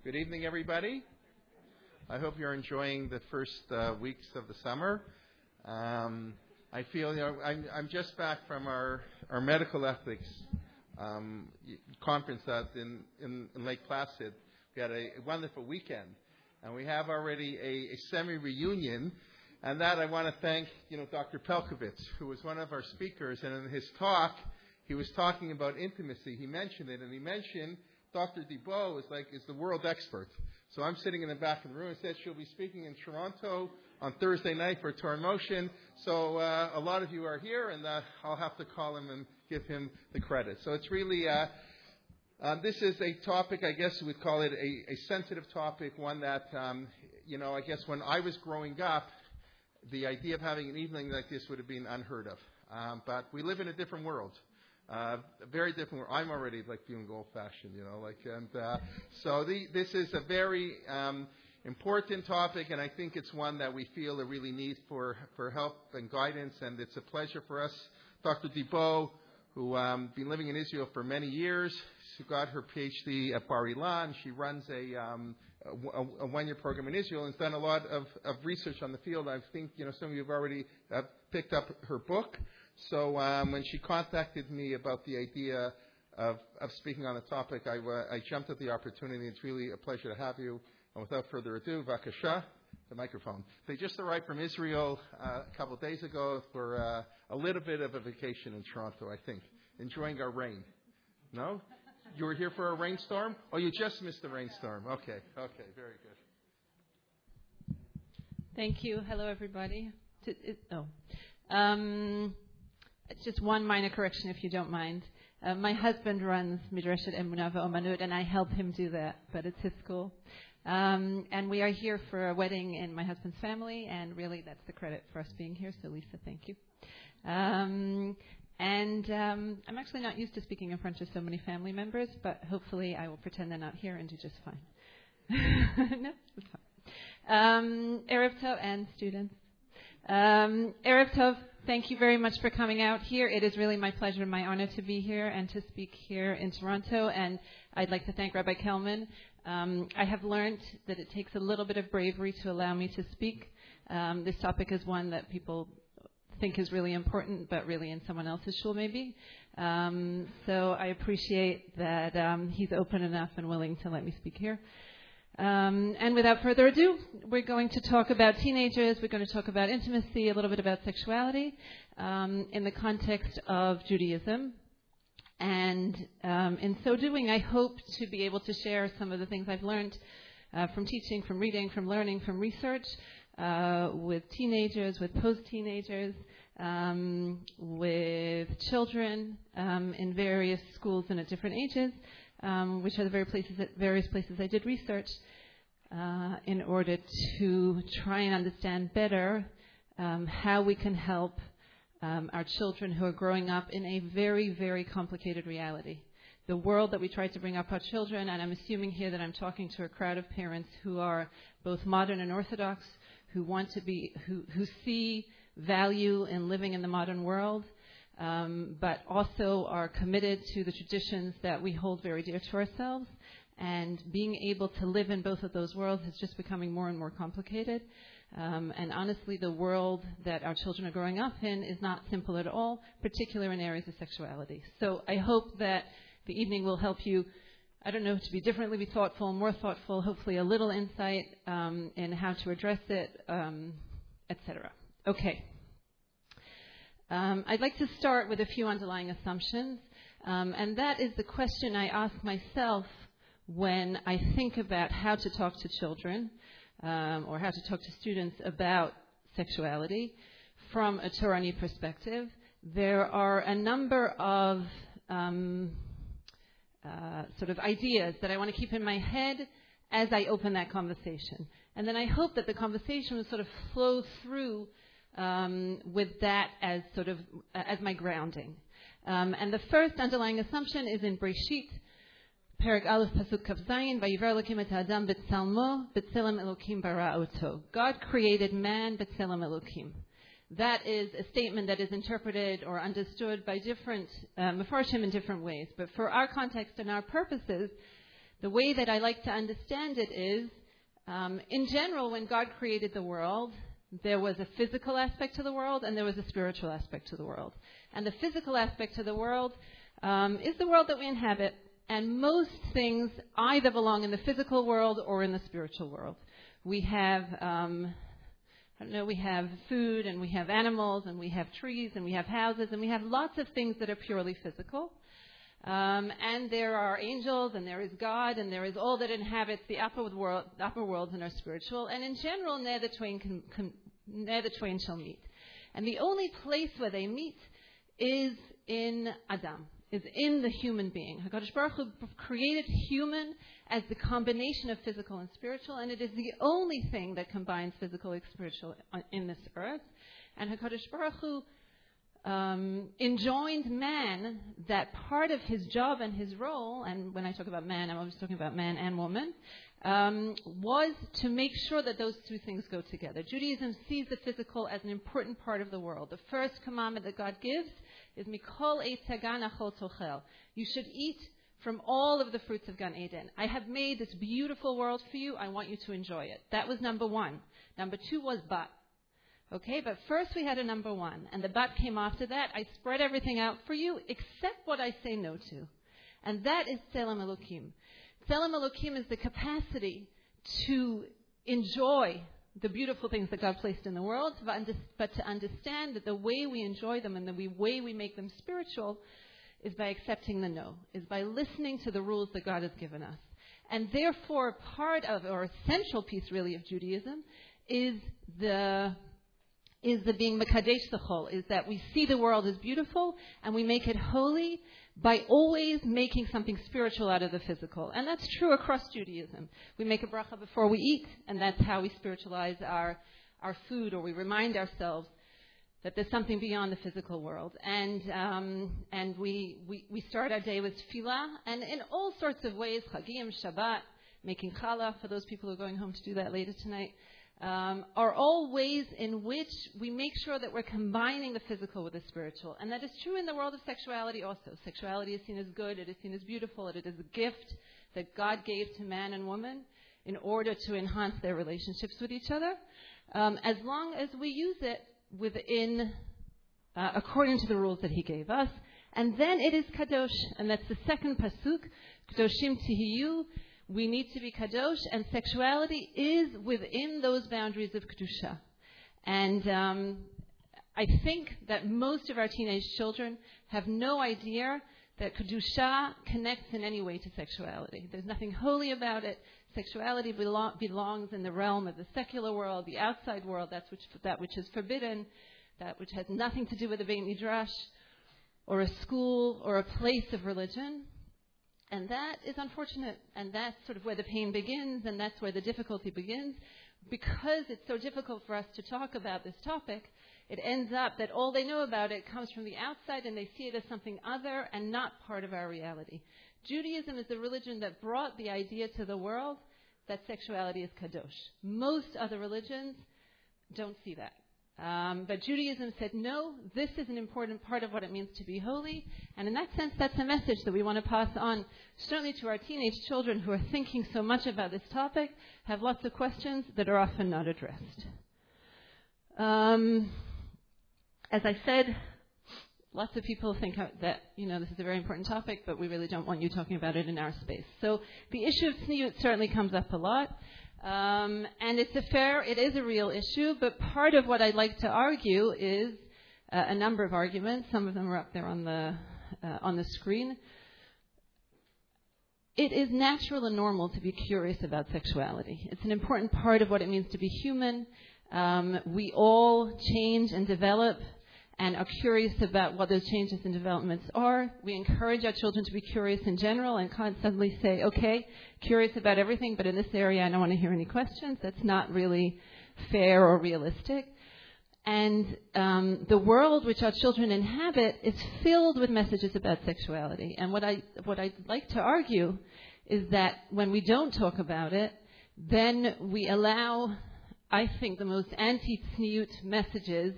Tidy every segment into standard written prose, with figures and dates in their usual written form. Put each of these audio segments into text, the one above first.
Good evening, everybody. I hope you're enjoying the first weeks of the summer. I feel, I'm just back from our medical ethics conference out in Lake Placid. We had a wonderful weekend, and we have already a semi-reunion. And that I want to thank, Dr. Pelkovitz, who was one of our speakers, and in his talk, he was talking about intimacy. He mentioned it, and he mentioned Dr. Debo is the world expert. So I'm sitting in the back of the room and said she'll be speaking in Toronto on Thursday night for Torah Motion. So a lot of you are here, and I'll have to call him and give him the credit. So it's really, this is a topic, I guess we'd call it a sensitive topic, one that, I guess when I was growing up, the idea of having an evening like this would have been unheard of. But we live in a different world. A very different world. I'm already feeling old-fashioned, so this is a very important topic, and I think it's one that we feel a really need for help and guidance, and it's a pleasure for us. Dr. Debo, who been living in Israel for many years, she got her PhD at Bar Ilan. She runs a one-year program in Israel and has done a lot of research on the field. I think, some of you have already picked up her book. So when she contacted me about the idea of speaking on the topic, I jumped at the opportunity. It's really a pleasure to have you. And without further ado, Vakasha, the microphone. They just arrived from Israel a couple of days ago for a little bit of a vacation in Toronto, I think. Enjoying our rain. No? You were here for a rainstorm? Oh, you just missed the rainstorm. Okay, very good. Thank you. Hello, everybody. Just one minor correction, if you don't mind. My husband runs Midrashet Emunah Ve'Omanut, and I help him do that, but it's his school. And we are here for a wedding in my husband's family, and really that's the credit for us being here, so Lisa, thank you. I'm actually not used to speaking in front of so many family members, but hopefully I will pretend they're not here and do just fine. No, it's fine. Erev Tov and students. Erev Tov, thank you very much for coming out here. It is really my pleasure and my honor to be here and to speak here in Toronto. And I'd like to thank Rabbi Kelman. I have learned that it takes a little bit of bravery to allow me to speak. This topic is one that people think is really important, but really in someone else's shul maybe. So I appreciate that he's open enough and willing to let me speak here. And without further ado, we're going to talk about teenagers. We're going to talk about intimacy, a little bit about sexuality in the context of Judaism. And in so doing, I hope to be able to share some of the things I've learned from teaching, from reading, from learning, from research with teenagers, with post-teenagers, with children in various schools and at different ages. Which are the various places I did research in order to try and understand better how we can help our children who are growing up in a very, very complicated reality. The world that we try to bring up our children, and I'm assuming here that I'm talking to a crowd of parents who are both modern and Orthodox, who want to be, who see value in living in the modern world, but also are committed to the traditions that we hold very dear to ourselves. And being able to live in both of those worlds is just becoming more and more complicated. And honestly, the world that our children are growing up in is not simple at all, particularly in areas of sexuality. So I hope that the evening will help you, to be differently, be thoughtful, more thoughtful, hopefully a little insight in how to address it, etc. Okay. I'd like to start with a few underlying assumptions, and that is the question I ask myself when I think about how to talk to children or how to talk to students about sexuality from a Torani perspective. There are a number of sort of ideas that I want to keep in my head as I open that conversation. And then I hope that the conversation will sort of flow through with that as sort of as my grounding. And the first underlying assumption is in Breshit, Perek Aleph Pasuk Kav Zayin, Vayiver Elokim et Adam b'Tzalmo b'Tzelem Elokim bara oto. God created man b'Tzelem Elokim. That is a statement that is interpreted or understood by different Mefarshim in different ways. But for our context and our purposes, The way that I like to understand it is, in general, when God created the world, there was a physical aspect to the world and there was a spiritual aspect to the world. And the physical aspect to the world is the world that we inhabit. And most things either belong in the physical world or in the spiritual world. We have, we have food and we have animals and we have trees and we have houses and we have lots of things that are purely physical. And there are angels, and there is God, and there is all that inhabits the upper worlds and are spiritual. And in general, ne'er the twain shall meet. And the only place where they meet is in Adam, is in the human being. HaKadosh Baruch Hu created human as the combination of physical and spiritual, and it is the only thing that combines physical and spiritual in this earth. And HaKadosh Baruch Hu enjoined man that part of his job and his role, and when I talk about man, I'm always talking about man and woman, was to make sure that those two things go together. Judaism sees the physical as an important part of the world. The first commandment that God gives is Mikol eitz hagan achol tochel. You should eat from all of the fruits of Gan Eden. I have made this beautiful world for you. I want you to enjoy it. That was number one. Number two was bat. Okay, but first we had a number one, and the bat came after that. I spread everything out for you, except what I say no to. And that is Tzelem Elokim. Tzelem Elokim is the capacity to enjoy the beautiful things that God placed in the world, but to understand that the way we enjoy them and the way we make them spiritual is by accepting the no, is by listening to the rules that God has given us. And therefore, part of, or essential piece really of Judaism is the being Mekadesh Zechol, is that we see the world as beautiful and we make it holy by always making something spiritual out of the physical. And that's true across Judaism. We make a bracha before we eat, and that's how we spiritualize our food, or we remind ourselves that there's something beyond the physical world. And we start our day with tefillah, and in all sorts of ways, Chagim, Shabbat, making challah, for those people who are going home to do that later tonight, are all ways in which we make sure that we're combining the physical with the spiritual. And that is true in the world of sexuality also. Sexuality is seen as good, it is seen as beautiful, it is a gift that God gave to man and woman in order to enhance their relationships with each other, as long as we use it within, according to the rules that He gave us. And then it is kadosh, and that's the second pasuk, kadoshim tihiyu. We need to be kadosh, and sexuality is within those boundaries of kedusha. And I think that most of our teenage children have no idea that kedusha connects in any way to sexuality. There's nothing holy about it. Sexuality belongs in the realm of the secular world, the outside world, that which is forbidden, that which has nothing to do with a Beit Midrash or a school or a place of religion. And that is unfortunate, and that's sort of where the pain begins, and that's where the difficulty begins. Because it's so difficult for us to talk about this topic, it ends up that all they know about it comes from the outside, and they see it as something other and not part of our reality. Judaism is the religion that brought the idea to the world that sexuality is kadosh. Most other religions don't see that. But Judaism said, no, this is an important part of what it means to be holy. And in that sense, that's a message that we want to pass on, certainly to our teenage children who are thinking so much about this topic, have lots of questions that are often not addressed. As I said, lots of people think that, this is a very important topic, but we really don't want you talking about it in our space. So the issue of tzniut certainly comes up a lot. And it is a real issue, but part of what I'd like to argue is a number of arguments. Some of them are up there on the screen. It is natural and normal to be curious about sexuality. It's an important part of what it means to be human. We all change and develop and are curious about what those changes and developments are. We encourage our children to be curious in general and constantly say, okay, curious about everything, but in this area I don't want to hear any questions. That's not really fair or realistic. And the world which our children inhabit is filled with messages about sexuality. And what I'd like to argue is that when we don't talk about it, then we allow, I think, the most anti-tzniut messages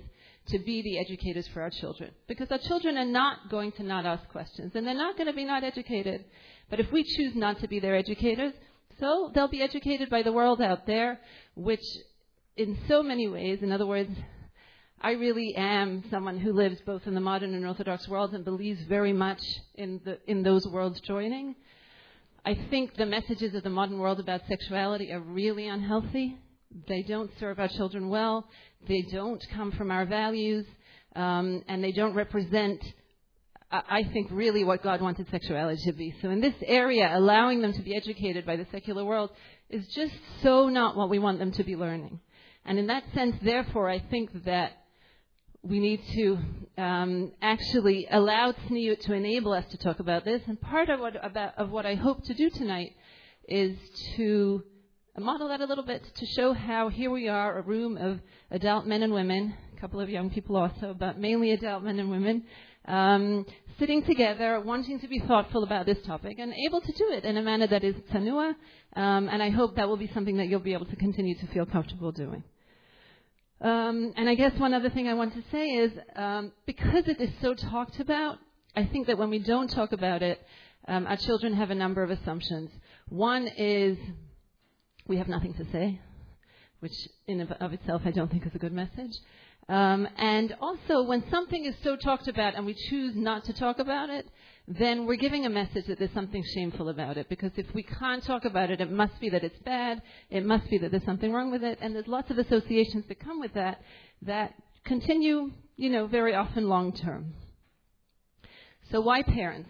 to be the educators for our children. Because our children are not going to not ask questions, and they're not going to be not educated. But if we choose not to be their educators, so they'll be educated by the world out there, which in so many ways, in other words, I really am someone who lives both in the modern and Orthodox worlds and believes very much in those worlds joining. I think the messages of the modern world about sexuality are really unhealthy. They don't serve our children well. They don't come from our values, and they don't represent, I think, really what God wanted sexuality to be. So in this area, allowing them to be educated by the secular world is just so not what we want them to be learning. And in that sense, therefore, I think that we need to actually allow Tzniut to enable us to talk about this. And part of what I hope to do tonight is to model that a little bit, to show how here we are, a room of adult men and women, a couple of young people also, but mainly adult men and women, sitting together, wanting to be thoughtful about this topic and able to do it in a manner that is tsanua. And I hope that will be something that you'll be able to continue to feel comfortable doing. And I guess one other thing I want to say is, because it is so talked about, I think that when we don't talk about it, our children have a number of assumptions. One is we have nothing to say, which in of itself I don't think is a good message. And also, when something is so talked about and we choose not to talk about it, then we're giving a message that there's something shameful about it. Because if we can't talk about it, it must be that it's bad. It must be that there's something wrong with it. And there's lots of associations that come with that continue, very often long term. So why parents?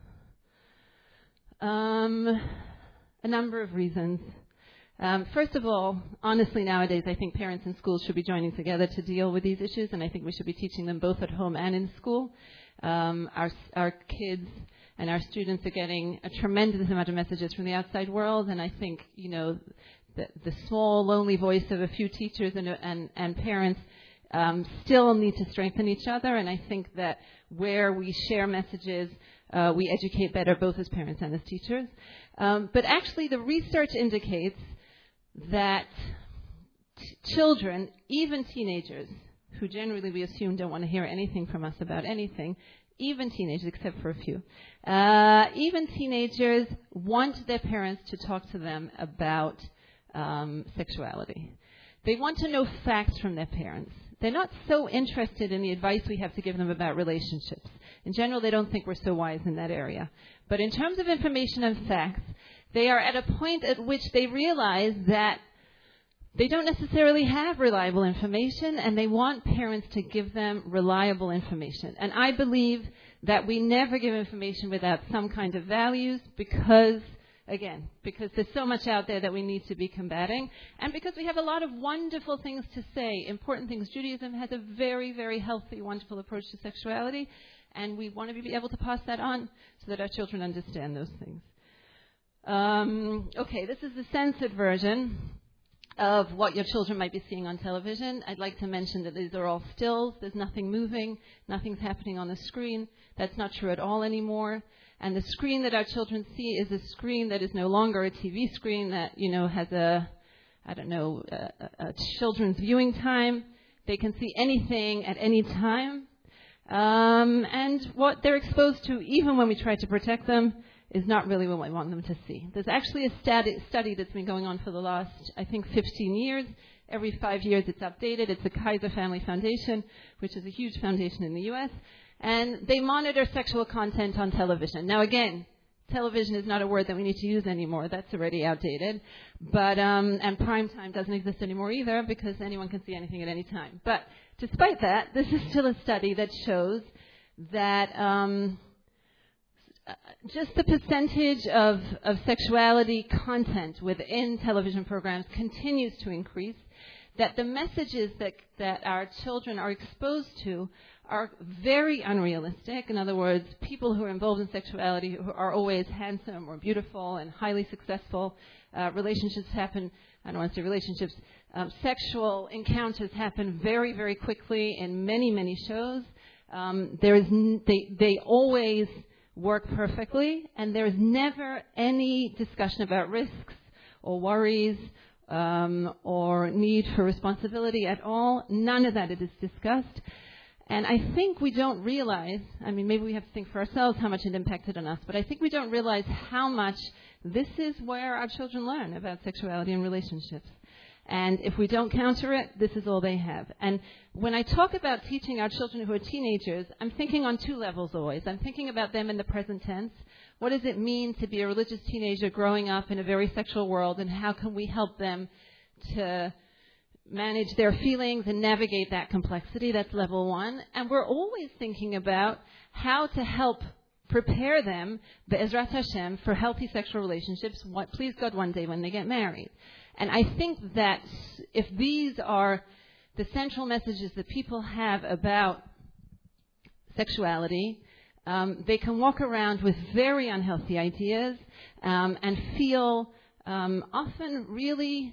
A number of reasons. First of all, honestly, nowadays, I think parents in schools should be joining together to deal with these issues, and I think we should be teaching them both at home and in school. Our kids and our students are getting a tremendous amount of messages from the outside world, and I think, the small, lonely voice of a few teachers and parents still need to strengthen each other, and I think that where we share messages, we educate better both as parents and as teachers. But actually, the research indicates that children, even teenagers, who generally we assume don't want to hear anything from us about anything, even teenagers, except for a few, even teenagers want their parents to talk to them about sexuality. They want to know facts from their parents. They're not so interested in the advice we have to give them about relationships. In general, they don't think we're so wise in that area. But in terms of information and facts, they are at a point at which they realize that they don't necessarily have reliable information, and they want parents to give them reliable information. And I believe that we never give information without some kind of values because there's so much out there that we need to be combating, and because we have a lot of wonderful things to say, important things. Judaism has a very, very healthy, wonderful approach to sexuality, and we want to be able to pass that on so that our children understand those things. This is the censored version of what your children might be seeing on television. I'd like to mention that these are all stills. There's nothing moving. Nothing's happening on the screen. That's not true at all anymore. And the screen that our children see is a screen that is no longer a TV screen that, has a children's viewing time. They can see anything at any time. And what they're exposed to, even when we try to protect them, is not really what we want them to see. There's actually a study that's been going on for the last, 15 years. Every 5 years it's updated. It's the Kaiser Family Foundation, which is a huge foundation in the U.S., and they monitor sexual content on television. Now, again, television is not a word that we need to use anymore. That's already outdated. But and prime time doesn't exist anymore either because anyone can see anything at any time. But despite that, this is still a study that shows that just the percentage of sexuality content within television programs continues to increase, that the messages that our children are exposed to are very unrealistic. In other words, people who are involved in sexuality who are always handsome or beautiful and highly successful. Relationships happen, I don't want to say relationships, sexual encounters happen very, very quickly in many, many shows. They always work perfectly, and there's never any discussion about risks or worries or need for responsibility at all. None of that is discussed. And I think we don't realize, I mean, maybe we have to think for ourselves how much it impacted on us, but I think we don't realize how much this is where our children learn about sexuality and relationships. And if we don't counter it, this is all they have. And when I talk about teaching our children who are teenagers, I'm thinking on two levels always. I'm thinking about them in the present tense. What does it mean to be a religious teenager growing up in a very sexual world, and how can we help them to manage their feelings and navigate that complexity? That's level one. And we're always thinking about how to help prepare them, Be'ezrat Hashem, for healthy sexual relationships, please God, one day when they get married. And I think that if these are the central messages that people have about sexuality, they can walk around with very unhealthy ideas and feel often really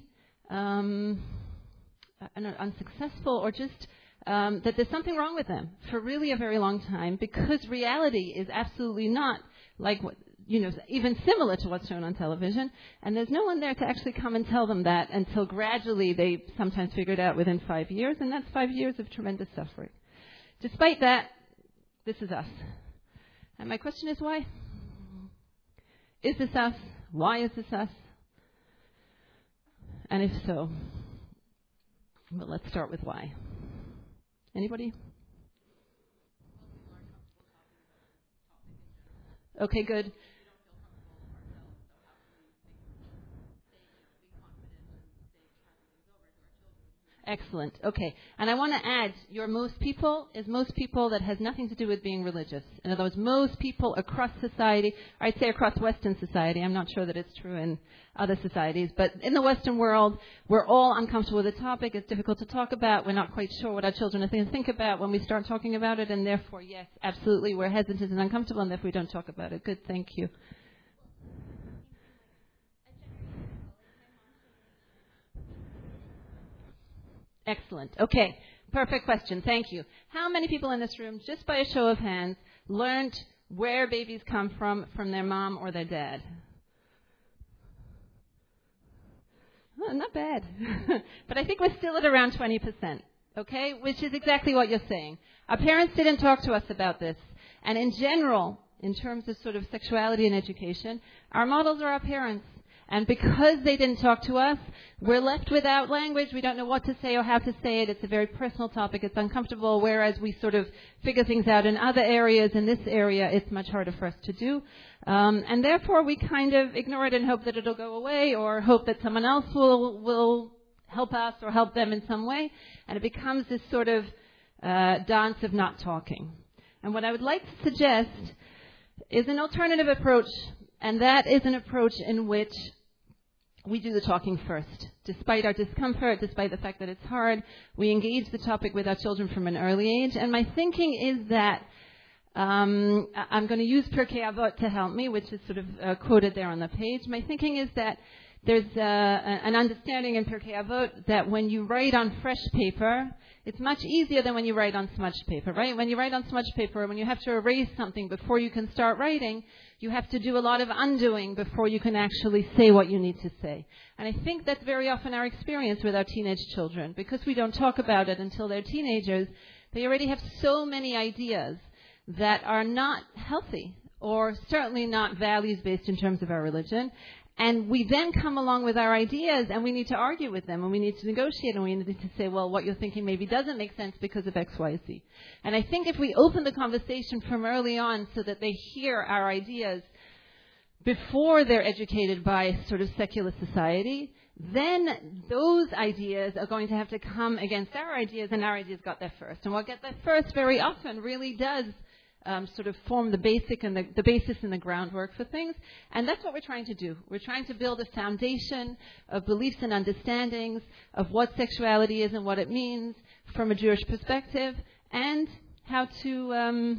unsuccessful, or just that there's something wrong with them for really a very long time, because reality is absolutely not like what, even similar to what's shown on television, and there's no one there to actually come and tell them that until gradually they sometimes figure it out within 5 years, and that's 5 years of tremendous suffering. Despite that, this is us. And my question is, why? Is this us? Why is this us? And if so, well, let's start with why. Anybody? Okay, good. Excellent. Okay. And I want to add, your most people is most people that has nothing to do with being religious. In other words, most people across society, or I'd say across Western society, I'm not sure that it's true in other societies, but in the Western world, we're all uncomfortable with the topic. It's difficult to talk about. We're not quite sure what our children are going to think about when we start talking about it, and therefore, yes, absolutely, we're hesitant and uncomfortable, and therefore we don't talk about it. Good, thank you. Excellent. Okay. Perfect question. Thank you. How many people in this room, just by a show of hands, learned where babies come from their mom or their dad? Oh, not bad. But I think we're still at around 20%, okay? Which is exactly what you're saying. Our parents didn't talk to us about this. And in general, in terms of sort of sexuality and education, our models are our parents. And because they didn't talk to us, we're left without language. We don't know what to say or how to say it. It's a very personal topic. It's uncomfortable, whereas we sort of figure things out in other areas. In this area, it's much harder for us to do. And therefore, we kind of ignore it and hope that it'll go away, or hope that someone else will help us or help them in some way. And it becomes this sort of dance of not talking. And what I would like to suggest is an alternative approach. And that is an approach in which we do the talking first. Despite our discomfort, despite the fact that it's hard, we engage the topic with our children from an early age. And my thinking is that I'm going to use Pirkei Avot to help me, which is sort of quoted there on the page. My thinking is that there's an understanding in Pirkei Avot that when you write on fresh paper, it's much easier than when you write on smudged paper, right? When you write on smudged paper, when you have to erase something before you can start writing, you have to do a lot of undoing before you can actually say what you need to say. And I think that's very often our experience with our teenage children. Because we don't talk about it until they're teenagers, they already have so many ideas that are not healthy, or certainly not values-based in terms of our religion. And we then come along with our ideas, and we need to argue with them, and we need to negotiate, and we need to say, well, what you're thinking maybe doesn't make sense because of X, Y, Z. And I think if we open the conversation from early on so that they hear our ideas before they're educated by sort of secular society, then those ideas are going to have to come against our ideas, and our ideas got there first. And what got there first very often really does sort of form the basic and the basis and the groundwork for things. And that's what we're trying to do. We're trying to build a foundation of beliefs and understandings of what sexuality is and what it means from a Jewish perspective, and how to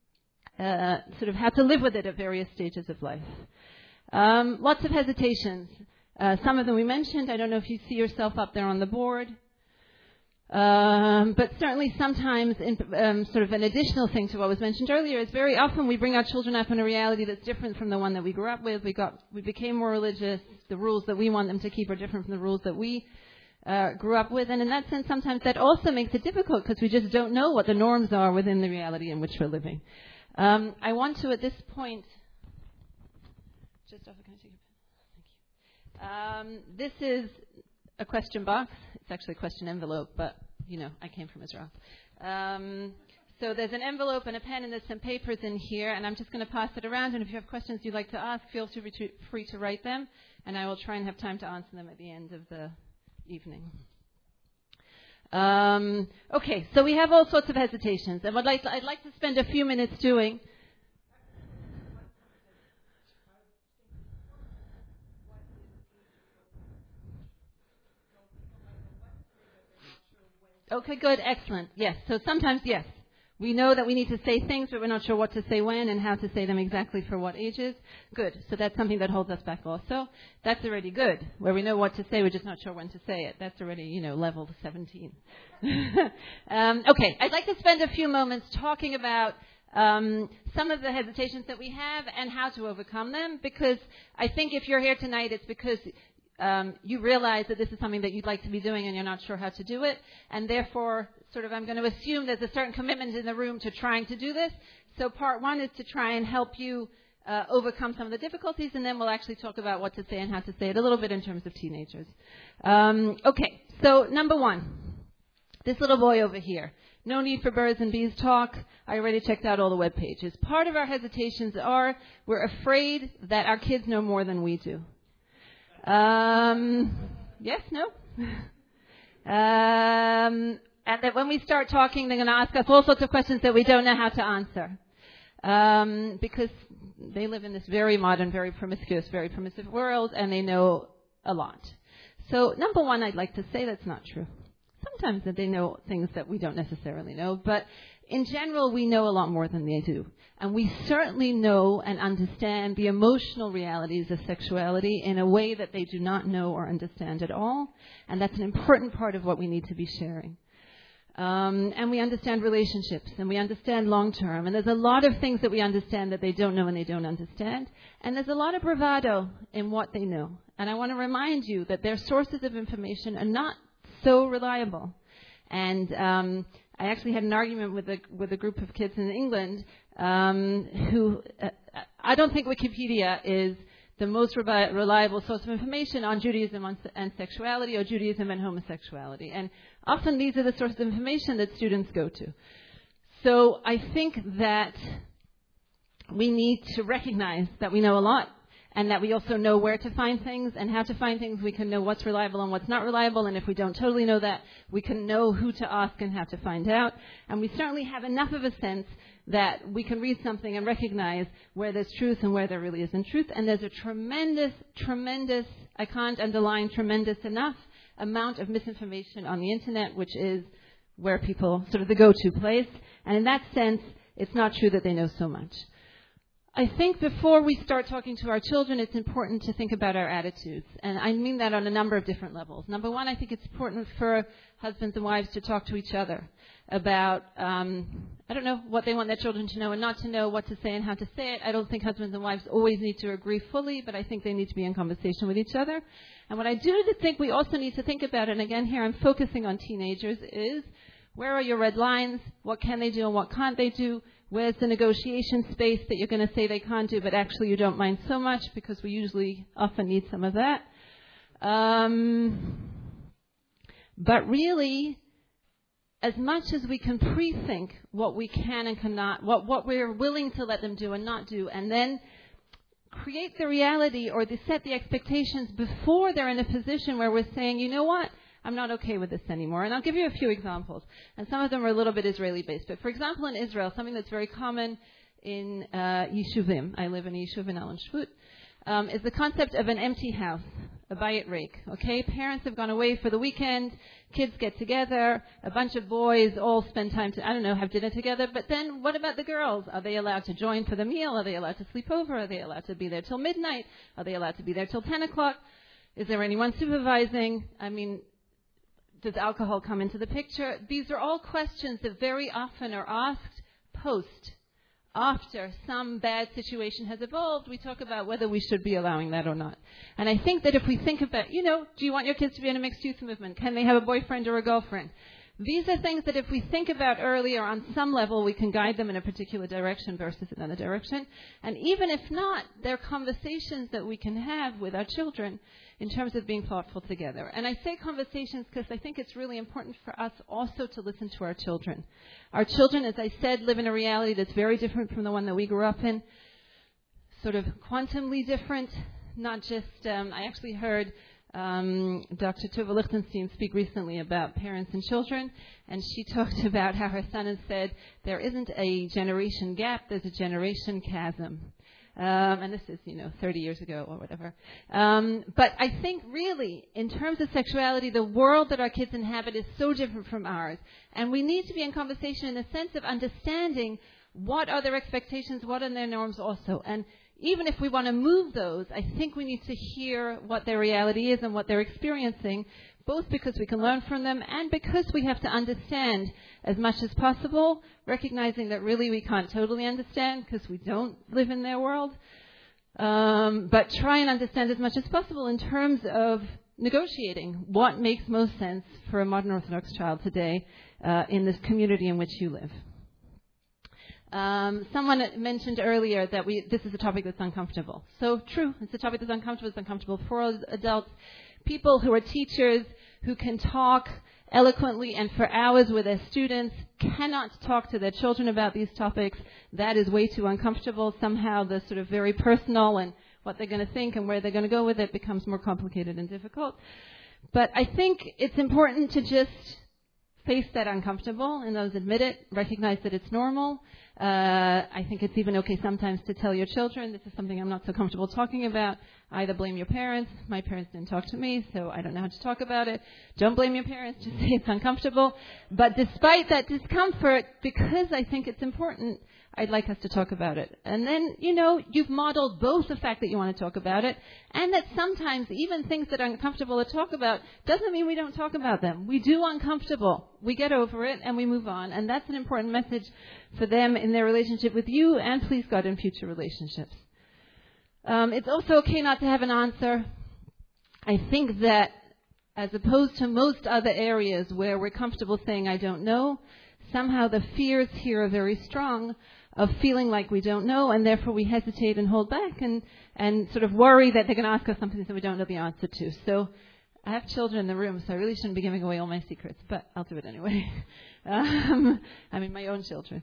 how to live with it at various stages of life. Lots of hesitations. Some of them we mentioned. I don't know if you see yourself up there on the board. But certainly sometimes, sort of an additional thing to what was mentioned earlier, is very often we bring our children up in a reality that's different from the one that we grew up with. We became more religious. The rules that we want them to keep are different from the rules that we grew up with. And in that sense, sometimes that also makes it difficult because we just don't know what the norms are within the reality in which we're living. I want to, at this point, just offer, can I take a pen? Thank you. This is a question box. It's actually a question envelope, but, I came from Israel. So there's an envelope and a pen, and there's some papers in here, and I'm just going to pass it around. And if you have questions you'd like to ask, feel free to write them, and I will try and have time to answer them at the end of the evening. Okay, so we have all sorts of hesitations, and I'd like to spend a few minutes doing. Okay, good, excellent. Yes, so sometimes, yes. We know that we need to say things, but we're not sure what to say when and how to say them exactly for what ages. Good, so that's something that holds us back also. That's already good, where we know what to say, we're just not sure when to say it. That's already, level 17. Okay, I'd like to spend a few moments talking about some of the hesitations that we have and how to overcome them, because I think if you're here tonight, it's because you realize that this is something that you'd like to be doing and you're not sure how to do it. And therefore, I'm going to assume there's a certain commitment in the room to trying to do this. So part one is to try and help you overcome some of the difficulties, and then we'll actually talk about what to say and how to say it a little bit in terms of teenagers. Okay, so number one, this little boy over here. No need for birds and bees talk. I already checked out all the web pages. Part of our hesitations are we're afraid that our kids know more than we do. Yes, no? And that when we start talking, they're going to ask us all sorts of questions that we don't know how to answer. Because they live in this very modern, very promiscuous, very permissive world, and they know a lot. So, number one, I'd like to say that's not true. Sometimes they know things that we don't necessarily know, but in general, we know a lot more than they do. And we certainly know and understand the emotional realities of sexuality in a way that they do not know or understand at all. And that's an important part of what we need to be sharing. And we understand relationships, and we understand long-term. And there's a lot of things that we understand that they don't know and they don't understand. And there's a lot of bravado in what they know. And I want to remind you that their sources of information are not so reliable. And I actually had an argument with a group of kids in England who I don't think Wikipedia is the most reliable source of information on Judaism and sexuality, or Judaism and homosexuality. And often these are the sources of information that students go to. So I think that we need to recognize that we know a lot, and that we also know where to find things and how to find things. We can know what's reliable and what's not reliable, and if we don't totally know that, we can know who to ask and how to find out. And we certainly have enough of a sense that we can read something and recognize where there's truth and where there really isn't truth. And there's a tremendous, I can't underline tremendous enough amount of misinformation on the internet, which is where people, the go-to place. And in that sense, it's not true that they know so much. I think before we start talking to our children, it's important to think about our attitudes. And I mean that on a number of different levels. Number one, I think it's important for husbands and wives to talk to each other about, what they want their children to know and not to know, what to say and how to say it. I don't think husbands and wives always need to agree fully, but I think they need to be in conversation with each other. And what I do think we also need to think about, and again here I'm focusing on teenagers, is where are your red lines? What can they do and what can't they do? Where's the negotiation space that you're going to say they can't do, but actually you don't mind so much, because we often need some of that. But really, as much as we can pre-think what we can and cannot, what we're willing to let them do and not do, and then create the reality or set the expectations before they're in a position where we're saying, you know what? I'm not okay with this anymore. And I'll give you a few examples. And some of them are a little bit Israeli-based. But for example, in Israel, something that's very common in Yishuvim, I live in a Yishuv in Alon Shvut, is the concept of an empty house, a bayit rik. Okay? Parents have gone away for the weekend, kids get together, a bunch of boys all spend time have dinner together. But then what about the girls? Are they allowed to join for the meal? Are they allowed to sleep over? Are they allowed to be there till midnight? Are they allowed to be there till 10 o'clock? Is there anyone supervising? Does alcohol come into the picture? These are all questions that very often are asked after some bad situation has evolved. We talk about whether we should be allowing that or not. And I think that if we think about, do you want your kids to be in a mixed youth movement? Can they have a boyfriend or a girlfriend? These are things that if we think about earlier, on some level, we can guide them in a particular direction versus another direction. And even if not, they're conversations that we can have with our children in terms of being thoughtful together. And I say conversations because I think it's really important for us also to listen to our children. Our children, as I said, live in a reality that's very different from the one that we grew up in, sort of quantumly different, not just, I actually heard Dr. Tova Lichtenstein speak recently about parents and children, and she talked about how her son had said, there isn't a generation gap, there's a generation chasm. And this is, 30 years ago or whatever. But I think really, in terms of sexuality, the world that our kids inhabit is so different from ours. And we need to be in conversation in the sense of understanding what are their expectations, what are their norms also. And even if we want to move those, I think we need to hear what their reality is and what they're experiencing, both because we can learn from them and because we have to understand as much as possible, recognizing that really we can't totally understand because we don't live in their world, but try and understand as much as possible in terms of negotiating what makes most sense for a modern Orthodox child today in this community in which you live. Someone mentioned earlier that this is a topic that's uncomfortable. So true, it's a topic that's uncomfortable. It's uncomfortable for adults. People who are teachers who can talk eloquently and for hours with their students cannot talk to their children about these topics. That is way too uncomfortable. Somehow the sort of very personal and what they're going to think and where they're going to go with it becomes more complicated and difficult. But I think it's important to just face that uncomfortable and those admit it, recognize that it's normal. I think it's even okay sometimes to tell your children, this is something I'm not so comfortable talking about. Either blame your parents. My parents didn't talk to me, so I don't know how to talk about it. Don't blame your parents. Just say it's uncomfortable. But despite that discomfort, because I think it's important, I'd like us to talk about it. And then, you've modeled both the fact that you want to talk about it and that sometimes even things that are uncomfortable to talk about doesn't mean we don't talk about them. We do uncomfortable. We get over it and we move on. And that's an important message for them in their relationship with you and, please God, in future relationships. It's also okay not to have an answer. I think that as opposed to most other areas where we're comfortable saying, I don't know, somehow the fears here are very strong of feeling like we don't know, and therefore we hesitate and hold back and sort of worry that they're going to ask us something that we don't know the answer to. So I have children in the room, so I really shouldn't be giving away all my secrets, but I'll do it anyway. My own children.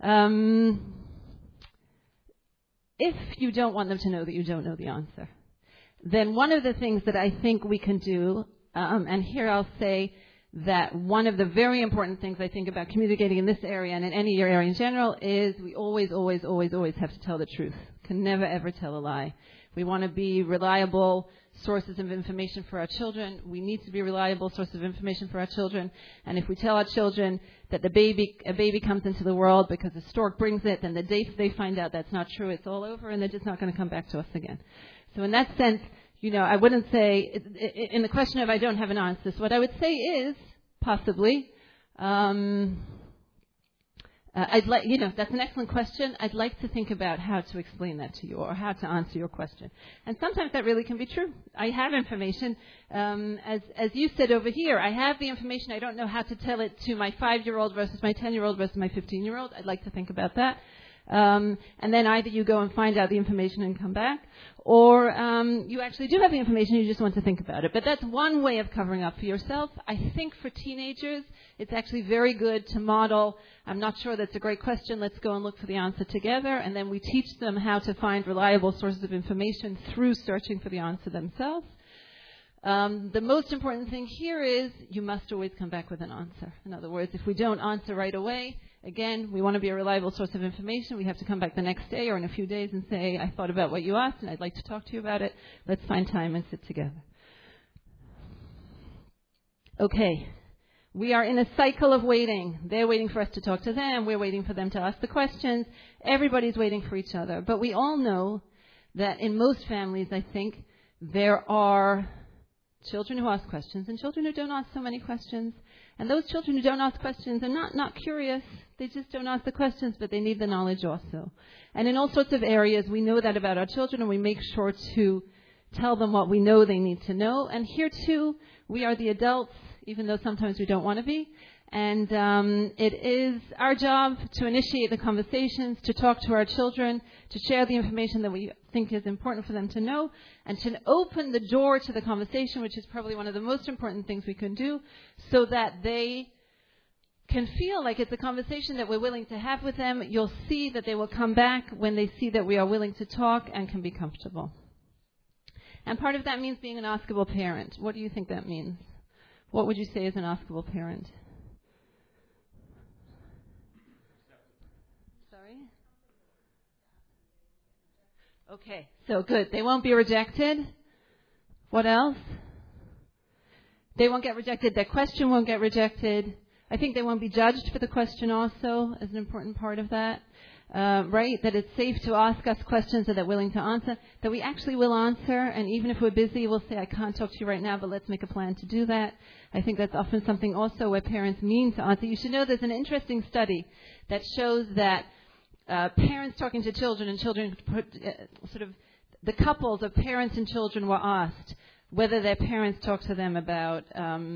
If you don't want them to know that you don't know the answer, then one of the things that I think we can do, and here I'll say that one of the very important things I think about communicating in this area and in any area in general is we always have to tell the truth. Can never, ever tell a lie. We want to be reliable sources of information for our children. We need to be reliable sources of information for our children. And if we tell our children that a baby comes into the world because a stork brings it, then the day they find out that's not true, it's all over and they're just not going to come back to us again. So in that sense, I wouldn't say, in the question of I don't have an answer, so what I would say is, possibly, I'd like, that's an excellent question. I'd like to think about how to explain that to you or how to answer your question. And sometimes that really can be true. I have information, as you said over here, I have the information. I don't know how to tell it to my 5-year-old versus my 10-year-old versus my 15-year-old. I'd like to think about that. And then either you go and find out the information and come back, or you actually do have the information, you just want to think about it. But that's one way of covering up for yourself. I think for teenagers, it's actually very good to model, I'm not sure that's a great question, let's go and look for the answer together, and then we teach them how to find reliable sources of information through searching for the answer themselves. The most important thing here is you must always come back with an answer. In other words, if we don't answer right away, again, we want to be a reliable source of information. We have to come back the next day or in a few days and say, I thought about what you asked and I'd like to talk to you about it. Let's find time and sit together. Okay. We are in a cycle of waiting. They're waiting for us to talk to them. We're waiting for them to ask the questions. Everybody's waiting for each other. But we all know that in most families, I think, there are children who ask questions and children who don't ask so many questions. And those children who don't ask questions are not curious. They just don't ask the questions, but they need the knowledge also. And in all sorts of areas, we know that about our children, and we make sure to tell them what we know they need to know. And here, too, we are the adults, even though sometimes we don't want to be. And it is our job to initiate the conversations, to talk to our children, to share the information that we think is important for them to know, and to open the door to the conversation, which is probably one of the most important things we can do, so that they can feel like it's a conversation that we're willing to have with them. You'll see that they will come back when they see that we are willing to talk and can be comfortable. And part of that means being an askable parent. What do you think that means? What would you say is an askable parent? Sorry? Okay, so good. They won't be rejected. What else? They won't get rejected. Their question won't get rejected. I think they won't be judged for the question also as an important part of that. Right? That it's safe to ask us questions that they're willing to answer, that we actually will answer, and even if we're busy, we'll say, I can't talk to you right now, but let's make a plan to do that. I think that's often something also where parents mean to answer. You should know there's an interesting study that shows that parents talking to children and children, the couples of parents and children were asked whether their parents talked to them about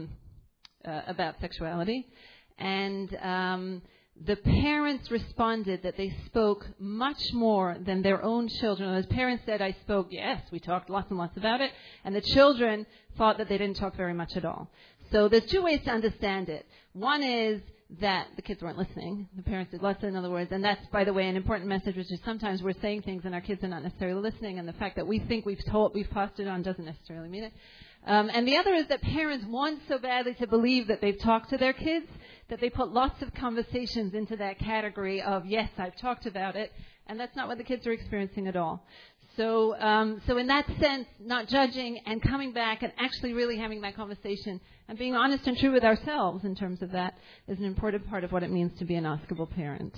sexuality, and the parents responded that they spoke much more than their own children. As parents said, I spoke, yes, we talked lots and lots about it. And the children thought that they didn't talk very much at all. So there's two ways to understand it. One is that the kids weren't listening. The parents did listen, in other words. And that's, by the way, an important message, which is sometimes we're saying things and our kids are not necessarily listening. And the fact that we think we've passed it on doesn't necessarily mean it. And the other is that parents want so badly to believe that they've talked to their kids that they put lots of conversations into that category of, yes, I've talked about it, and that's not what the kids are experiencing at all. So in that sense, not judging and coming back and actually really having that conversation and being honest and true with ourselves in terms of that is an important part of what it means to be an askable parent.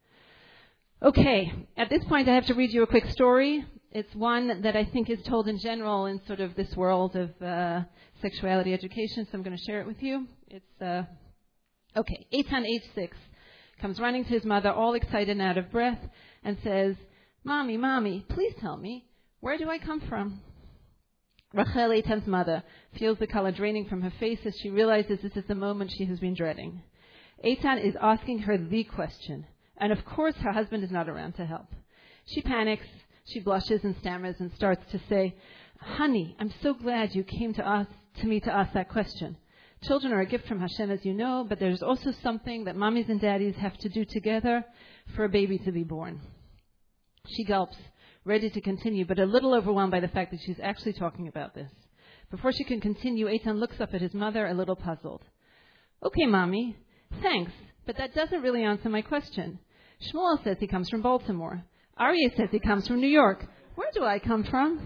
Okay, at this point I have to read you a quick story. It's one that I think is told in general in sort of this world of sexuality education, so I'm going to share it with you. It's, okay, Eitan, age 6, comes running to his mother, all excited and out of breath, and says, Mommy, please tell me, where do I come from? Rachel, Eitan's mother, feels the color draining from her face as she realizes this is the moment she has been dreading. Eitan is asking her the question, and of course her husband is not around to help. She panics. She blushes and stammers and starts to say, Honey, I'm so glad you came to me to ask that question. Children are a gift from Hashem, as you know, but there's also something that mommies and daddies have to do together for a baby to be born. She gulps, ready to continue, but a little overwhelmed by the fact that she's actually talking about this. Before she can continue, Eitan looks up at his mother, a little puzzled. Okay, Mommy, thanks, but that doesn't really answer my question. Shmuel says he comes from Baltimore. Aryeh says he comes from New York. Where do I come from?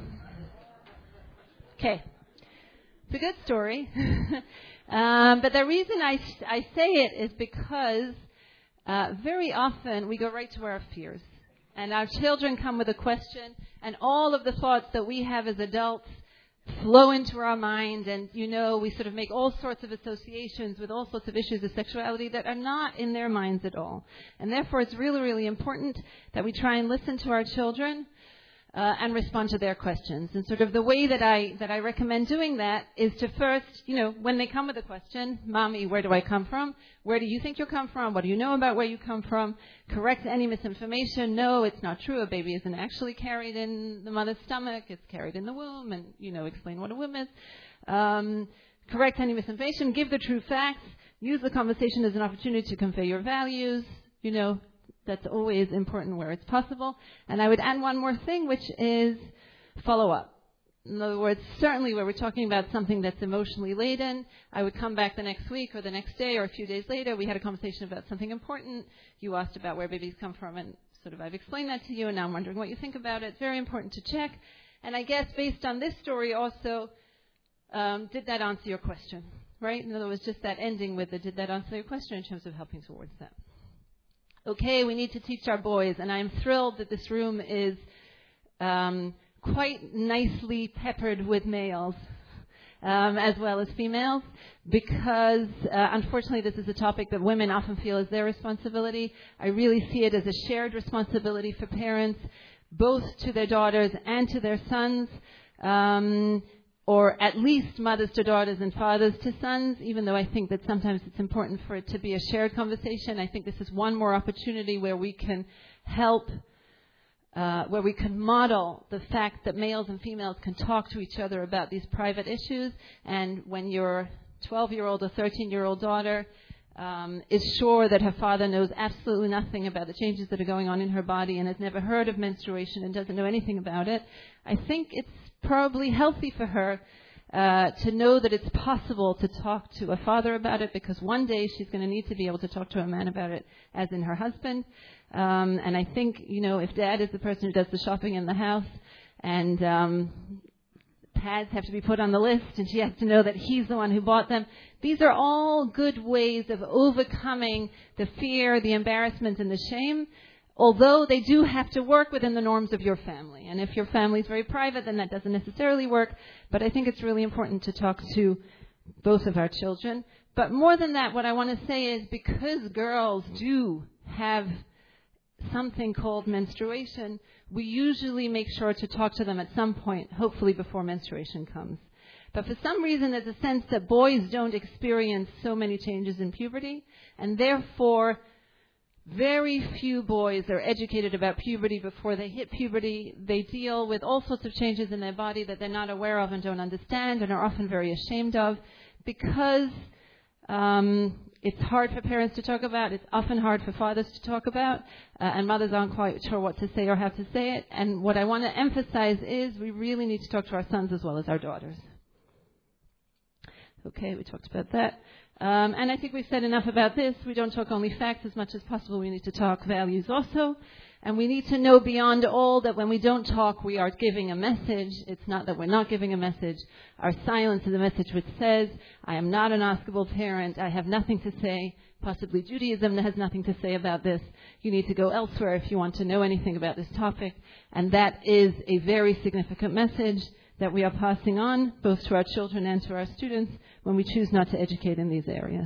Okay. It's a good story. But the reason I say it is because very often we go right to our fears. And our children come with a question, and all of the thoughts that we have as adults flow into our mind, and, we sort of make all sorts of associations with all sorts of issues of sexuality that are not in their minds at all. And therefore, it's really, really important that we try and listen to our children and respond to their questions. And sort of the way that I recommend doing that is to first, when they come with a question, Mommy, where do I come from? Where do you think you'll come from? What do you know about where you come from? Correct any misinformation. No, it's not true. A baby isn't actually carried in the mother's stomach. It's carried in the womb, and, explain what a womb is. Correct any misinformation. Give the true facts. Use the conversation as an opportunity to convey your values, That's always important where it's possible. And I would add one more thing, which is follow up. In other words, certainly where we're talking about something that's emotionally laden, I would come back the next week or the next day or a few days later. We had a conversation about something important. You asked about where babies come from, and sort of I've explained that to you, and now I'm wondering what you think about it. It's very important to check. And I guess based on this story also, did that answer your question, right? In other words, just that ending with the did that answer your question in terms of helping towards that. Okay, we need to teach our boys, and I'm thrilled that this room is quite nicely peppered with males. as well as females, because unfortunately this is a topic that women often feel is their responsibility. I really see it as a shared responsibility for parents, both to their daughters and to their sons, or at least mothers to daughters and fathers to sons, even though I think that sometimes it's important for it to be a shared conversation. I think this is one more opportunity where we can help, where we can model the fact that males and females can talk to each other about these private issues. And when your 12-year-old or 13-year-old daughter is sure that her father knows absolutely nothing about the changes that are going on in her body and has never heard of menstruation and doesn't know anything about it, I think it's probably healthy for her to know that it's possible to talk to a father about it, because one day she's going to need to be able to talk to a man about it, as in her husband. And I think, if dad is the person who does the shopping in the house and pads have to be put on the list and she has to know that he's the one who bought them, these are all good ways of overcoming the fear, the embarrassment, and the shame, although they do have to work within the norms of your family. And if your family is very private, then that doesn't necessarily work. But I think it's really important to talk to both of our children. But more than that, what I want to say is, because girls do have something called menstruation, we usually make sure to talk to them at some point, hopefully before menstruation comes. But for some reason, there's a sense that boys don't experience so many changes in puberty, and therefore very few boys are educated about puberty before they hit puberty. They deal with all sorts of changes in their body that they're not aware of and don't understand and are often very ashamed of, because it's hard for parents to talk about. It's often hard for fathers to talk about, and mothers aren't quite sure what to say or how to say it. And what I want to emphasize is we really need to talk to our sons as well as our daughters. Okay, we talked about that. And I think we've said enough about this. We don't talk only facts as much as possible. We need to talk values also. And we need to know beyond all that when we don't talk, we are giving a message. It's not that we're not giving a message. Our silence is a message which says, I am not an Oscarable parent. I have nothing to say. Possibly Judaism has nothing to say about this. You need to go elsewhere if you want to know anything about this topic. And that is a very significant message that we are passing on, both to our children and to our students, when we choose not to educate in these areas.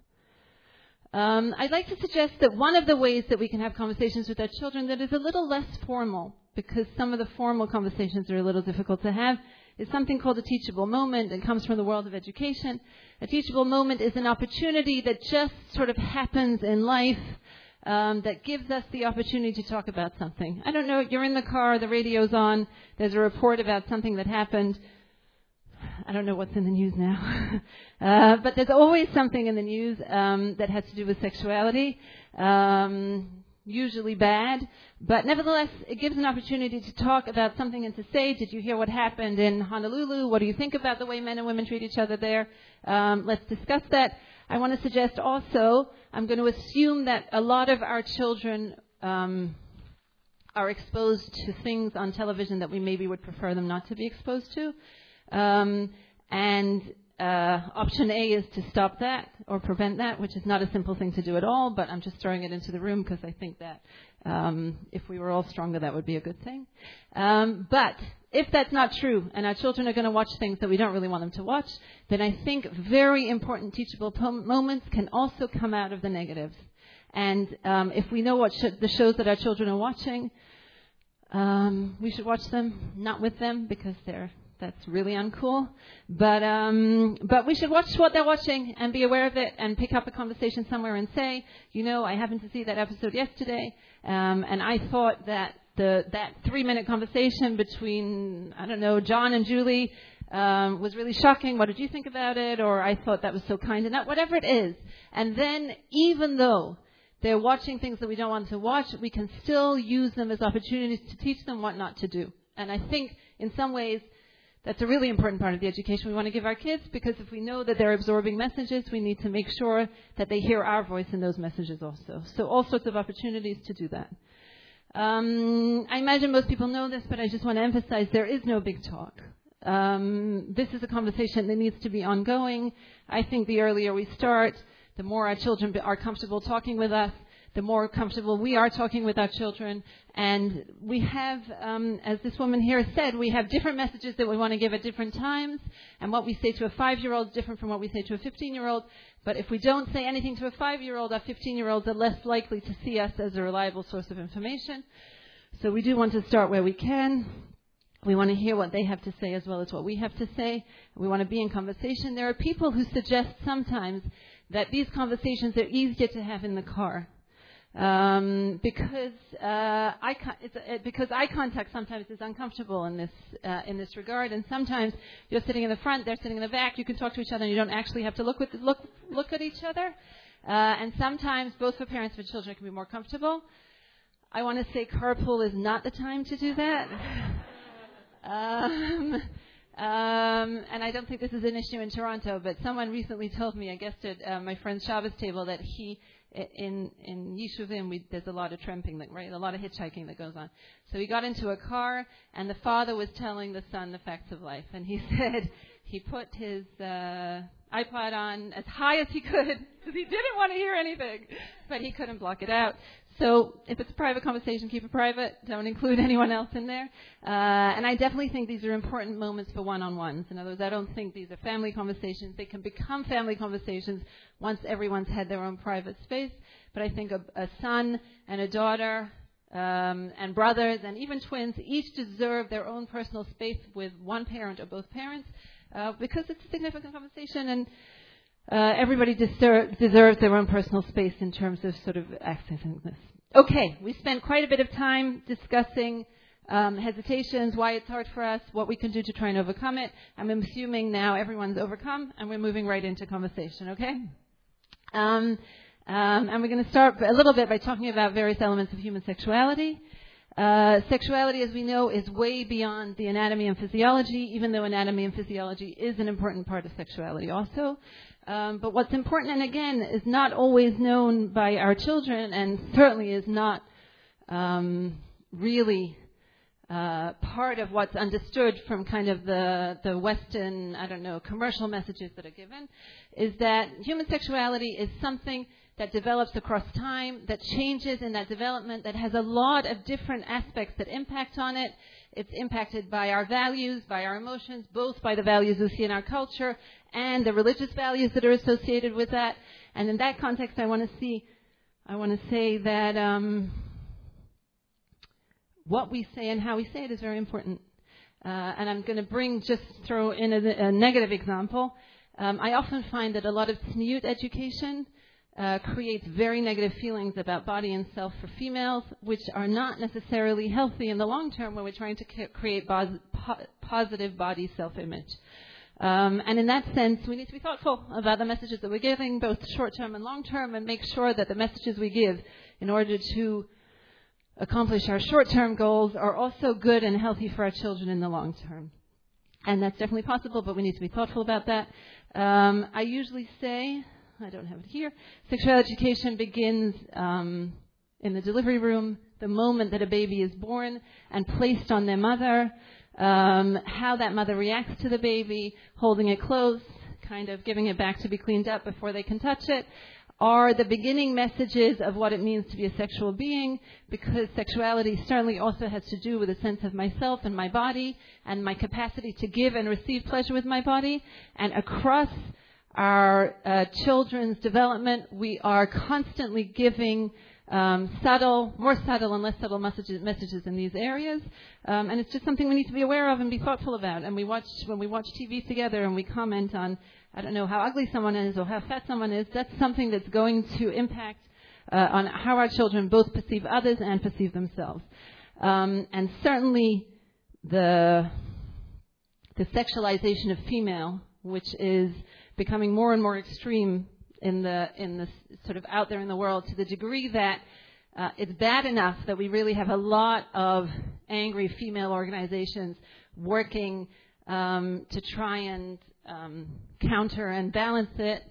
I'd like to suggest that one of the ways that we can have conversations with our children that is a little less formal, because some of the formal conversations are a little difficult to have, is something called a teachable moment. It comes from the world of education. A teachable moment is an opportunity that just sort of happens in life, that gives us the opportunity to talk about something. I don't know, you're in the car, the radio's on, there's a report about something that happened. I don't know what's in the news now. But there's always something in the news that has to do with sexuality, usually bad. But nevertheless, it gives an opportunity to talk about something and to say, did you hear what happened in Honolulu? What do you think about the way men and women treat each other there? Let's discuss that. I want to suggest also, I'm going to assume that a lot of our children are exposed to things on television that we maybe would prefer them not to be exposed to. Option A is to stop that or prevent that, which is not a simple thing to do at all, but I'm just throwing it into the room because I think that if we were all stronger, that would be a good thing. But if that's not true and our children are going to watch things that we don't really want them to watch, then I think very important teachable moments can also come out of the negatives. And if we know what the shows that our children are watching, we should watch them, not with them, because that's really uncool. But we should watch what they're watching and be aware of it and pick up a conversation somewhere and say, I happened to see that episode yesterday, and I thought that that 3-minute conversation between, John and Julie was really shocking. What did you think about it? Or I thought that was so kind and that, whatever it is. And then even though they're watching things that we don't want to watch, we can still use them as opportunities to teach them what not to do. And I think in some ways that's a really important part of the education we want to give our kids, because if we know that they're absorbing messages, we need to make sure that they hear our voice in those messages also. So all sorts of opportunities to do that. I imagine most people know this, but I just want to emphasize there is no big talk. This is a conversation that needs to be ongoing. I think the earlier we start, the more our children are comfortable talking with us, the more comfortable we are talking with our children. And we have, as this woman here said, we have different messages that we want to give at different times. And what we say to a 5-year-old is different from what we say to a 15-year-old. But if we don't say anything to a 5-year-old, our 15-year-olds are less likely to see us as a reliable source of information. So we do want to start where we can. We want to hear what they have to say as well as what we have to say. We want to be in conversation. There are people who suggest sometimes that these conversations are easier to have in the car. Because eye contact sometimes is uncomfortable in this regard, and sometimes you're sitting in the front, they're sitting in the back. You can talk to each other, and you don't actually have to look at each other. And sometimes, both for parents and for children, it can be more comfortable. I want to say carpool is not the time to do that. And I don't think this is an issue in Toronto, but someone recently told me, I guess at my friend's Shabbos table, that in Yishuvim, there's a lot of tramping, right? A lot of hitchhiking that goes on. So he got into a car, and the father was telling the son the facts of life. And he said he put his iPod on as high as he could because he didn't want to hear anything, but he couldn't block it out. So if it's a private conversation, keep it private. Don't include anyone else in there. And I definitely think these are important moments for one-on-ones. In other words, I don't think these are family conversations. They can become family conversations once everyone's had their own private space. But I think a son and a daughter and brothers and even twins each deserve their own personal space with one parent or both parents because it's a significant conversation, and everybody deserves their own personal space in terms of sort of accessing this. Okay, we spent quite a bit of time discussing hesitations, why it's hard for us, what we can do to try and overcome it. I'm assuming now everyone's overcome, and we're moving right into conversation, okay? And we're going to start a little bit by talking about various elements of human sexuality. Sexuality, as we know, is way beyond the anatomy and physiology, even though anatomy and physiology is an important part of sexuality also. But what's important, and again, is not always known by our children, and certainly is not really part of what's understood from kind of the Western, commercial messages that are given, is that human sexuality is something that develops across time, that changes in that development, that has a lot of different aspects that impact on it. It's impacted by our values, by our emotions, both by the values we see in our culture and the religious values that are associated with that. And in that context, I want to say that what we say and how we say it is very important. And I'm going to throw in a negative example. I often find that a lot of tzniut education creates very negative feelings about body and self for females, which are not necessarily healthy in the long term when we're trying to create positive body self-image. And in that sense, we need to be thoughtful about the messages that we're giving, both short-term and long-term, and make sure that the messages we give in order to accomplish our short-term goals are also good and healthy for our children in the long term. And that's definitely possible, but we need to be thoughtful about that. I usually say, I don't have it here, sexual education begins in the delivery room, the moment that a baby is born and placed on their mother, how that mother reacts to the baby, holding it close, kind of giving it back to be cleaned up before they can touch it, are the beginning messages of what it means to be a sexual being, because sexuality certainly also has to do with a sense of myself and my body and my capacity to give and receive pleasure with my body. And across our children's development, we are constantly giving more subtle and less subtle messages in these areas. And it's just something we need to be aware of and be thoughtful about. And when we watch TV together and we comment on, I don't know, how ugly someone is or how fat someone is, that's something that's going to impact on how our children both perceive others and perceive themselves. And certainly the sexualization of female, which is becoming more and more extreme in the sort of out there in the world, to the degree that it's bad enough that we really have a lot of angry female organizations working to try and counter and balance it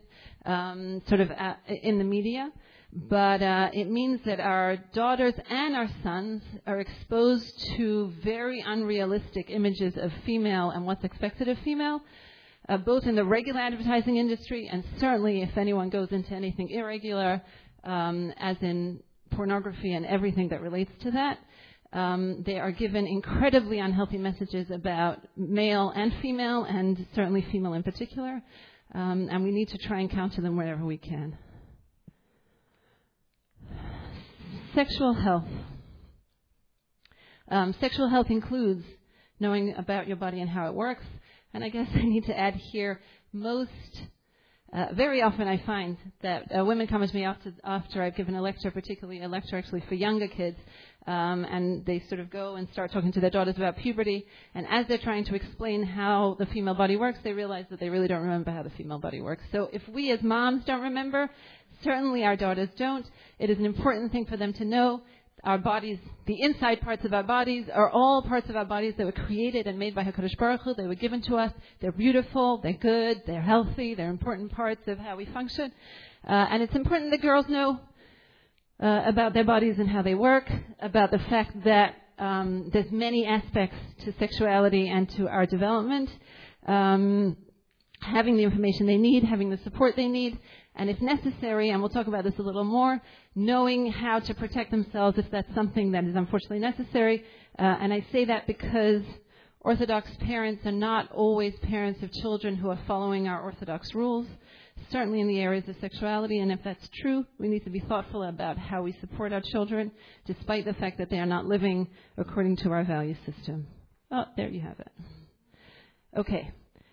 in the media. But it means that our daughters and our sons are exposed to very unrealistic images of female and what's expected of female, both in the regular advertising industry and certainly if anyone goes into anything irregular, as in pornography and everything that relates to that. They are given incredibly unhealthy messages about male and female, and certainly female in particular. And we need to try and counter them wherever we can. Sexual health. Sexual health includes knowing about your body and how it works. And I guess I need to add here, very often I find that women come to me after I've given a lecture, particularly a lecture actually for younger kids, and they sort of go and start talking to their daughters about puberty. And as they're trying to explain how the female body works, they realize that they really don't remember how the female body works. So if we as moms don't remember, certainly our daughters don't. It is an important thing for them to know. Our bodies, the inside parts of our bodies, are all parts of our bodies that were created and made by HaKadosh Baruch Hu. They were given to us. They're beautiful. They're good. They're healthy. They're important parts of how we function. And it's important that girls know about their bodies and how they work, about the fact that there's many aspects to sexuality and to our development. Having the information they need, having the support they need, and if necessary, and we'll talk about this a little more, knowing how to protect themselves if that's something that is unfortunately necessary. And I say that because Orthodox parents are not always parents of children who are following our Orthodox rules, certainly in the areas of sexuality. And if that's true, we need to be thoughtful about how we support our children, despite the fact that they are not living according to our value system. Oh, there you have it. Okay.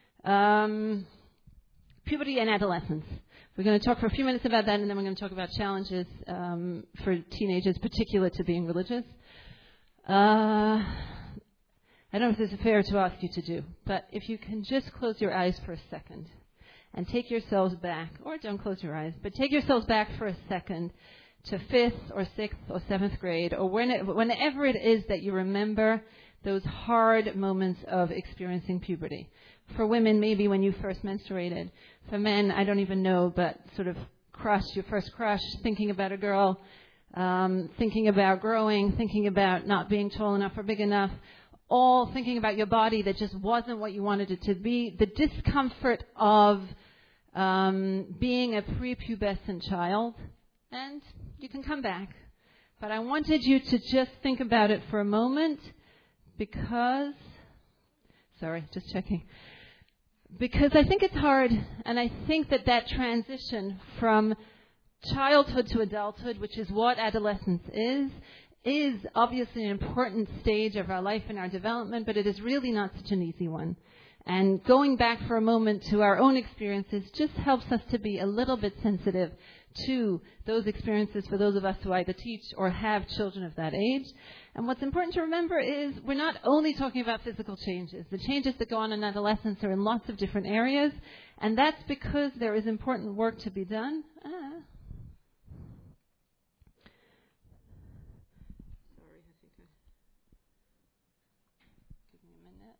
Puberty and adolescence. We're going to talk for a few minutes about that, and then we're going to talk about challenges for teenagers, particular to being religious. I don't know if this is fair to ask you to do, but if you can just close your eyes for a second and take yourselves back, or don't close your eyes, but take yourselves back for a second to 5th or 6th or 7th grade, or whenever it is that you remember those hard moments of experiencing puberty. For women, maybe when you first menstruated. For men, I don't even know, but sort of your first crush, thinking about a girl, thinking about growing, thinking about not being tall enough or big enough, all thinking about your body that just wasn't what you wanted it to be, the discomfort of being a prepubescent child, and you can come back. But I wanted you to just think about it for a moment because I think it's hard, and I think that transition from childhood to adulthood, which is what adolescence is obviously an important stage of our life and our development, but it is really not such an easy one. And going back for a moment to our own experiences just helps us to be a little bit sensitive to those experiences for those of us who either teach or have children of that age. And what's important to remember is we're not only talking about physical changes. The changes that go on in adolescence are in lots of different areas, and that's because there is important work to be done. Give me a minute.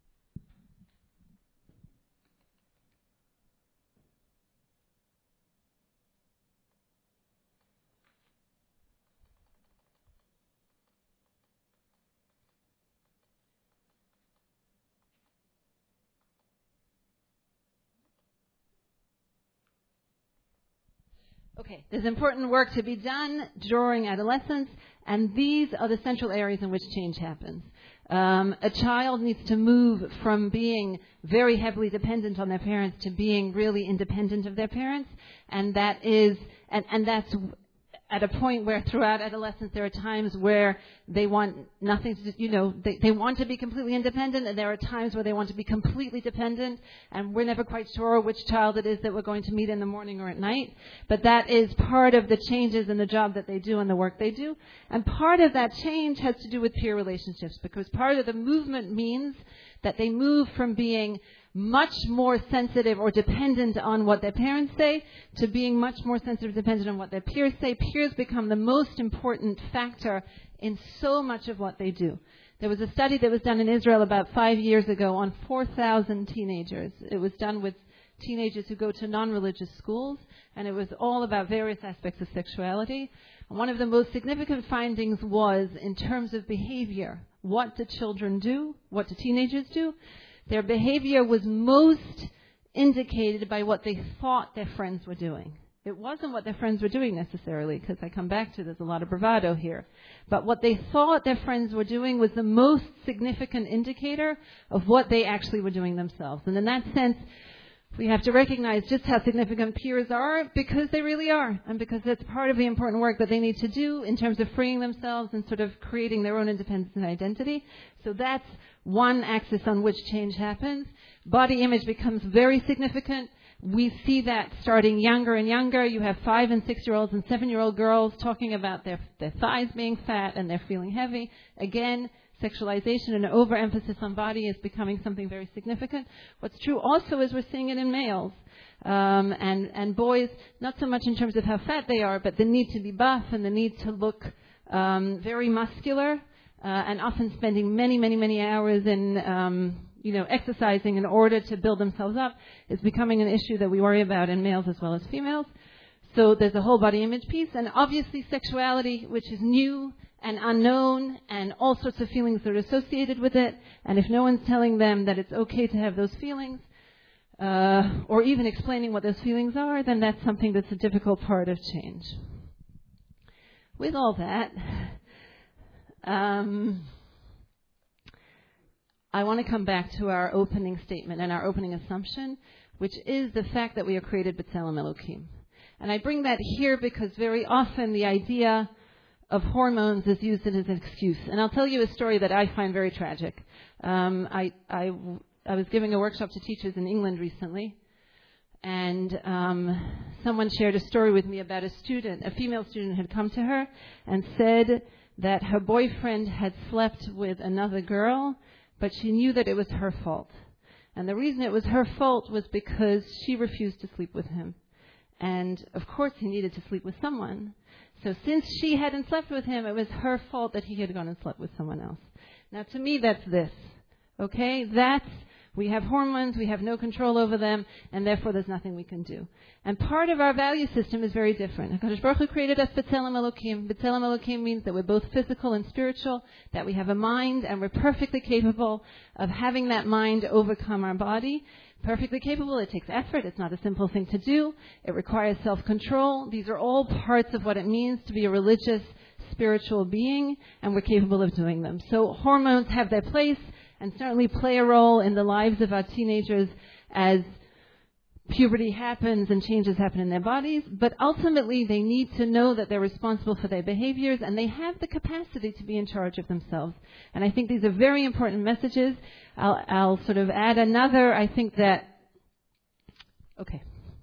Okay, there's important work to be done during adolescence, and these are the central areas in which change happens. A child needs to move from being very heavily dependent on their parents to being really independent of their parents, and that's at a point where throughout adolescence there are times where they want nothing to do, they want to be completely independent, and there are times where they want to be completely dependent, and we're never quite sure which child it is that we're going to meet in the morning or at night. But that is part of the changes in the job that they do and the work they do. And part of that change has to do with peer relationships, because part of the movement means that they move from being much more sensitive or dependent on what their parents say to being much more sensitive and dependent on what their peers say. Peers become the most important factor in so much of what they do. There was a study that was done in Israel about 5 years ago on 4,000 teenagers. It was done with teenagers who go to non-religious schools, and it was all about various aspects of sexuality. And one of the most significant findings was in terms of behavior. What do children do? What do teenagers do? Their behavior was most indicated by what they thought their friends were doing. It wasn't what their friends were doing necessarily, because I come back to there's a lot of bravado here. But what they thought their friends were doing was the most significant indicator of what they actually were doing themselves. And in that sense, we have to recognize just how significant peers are, because they really are, and because that's part of the important work that they need to do in terms of freeing themselves and sort of creating their own independence and identity. So that's one axis on which change happens. Body image becomes very significant. We see that starting younger and younger. You have 5- and 6-year-olds and 7-year-old girls talking about their thighs being fat and they're feeling heavy. Again, sexualization and overemphasis on body is becoming something very significant. What's true also is we're seeing it in males. And boys, not so much in terms of how fat they are, but the need to be buff and the need to look very muscular, and often spending many, many, many hours in exercising in order to build themselves up is becoming an issue that we worry about in males as well as females. So there's a whole body image piece, and obviously sexuality, which is new and unknown, and all sorts of feelings that are associated with it. And if no one's telling them that it's okay to have those feelings, or even explaining what those feelings are, then that's something that's a difficult part of change. With all that, I want to come back to our opening statement and our opening assumption, which is the fact that we are created b'Tselem Elokim. And I bring that here because very often the idea of hormones is used as an excuse. And I'll tell you a story that I find very tragic. I was giving a workshop to teachers in England recently, and someone shared a story with me about a female student had come to her and said that her boyfriend had slept with another girl, but she knew that it was her fault. And the reason it was her fault was because she refused to sleep with him. And, of course, he needed to sleep with someone. So since she hadn't slept with him, it was her fault that he had gone and slept with someone else. Now, to me, that's this. Okay? We have hormones, we have no control over them, and therefore there's nothing we can do. And part of our value system is very different. HaKadosh Baruch Hu created us b'Tselem Elokim. B'Tselem Elokim means that we're both physical and spiritual, that we have a mind, and we're perfectly capable of having that mind overcome our body. Perfectly capable. It takes effort. It's not a simple thing to do. It requires self-control. These are all parts of what it means to be a religious, spiritual being, and we're capable of doing them. So hormones have their place and certainly play a role in the lives of our teenagers as puberty happens and changes happen in their bodies. But ultimately, they need to know that they're responsible for their behaviors and they have the capacity to be in charge of themselves. And I think these are very important messages. I'll sort of add another. I think that... Okay.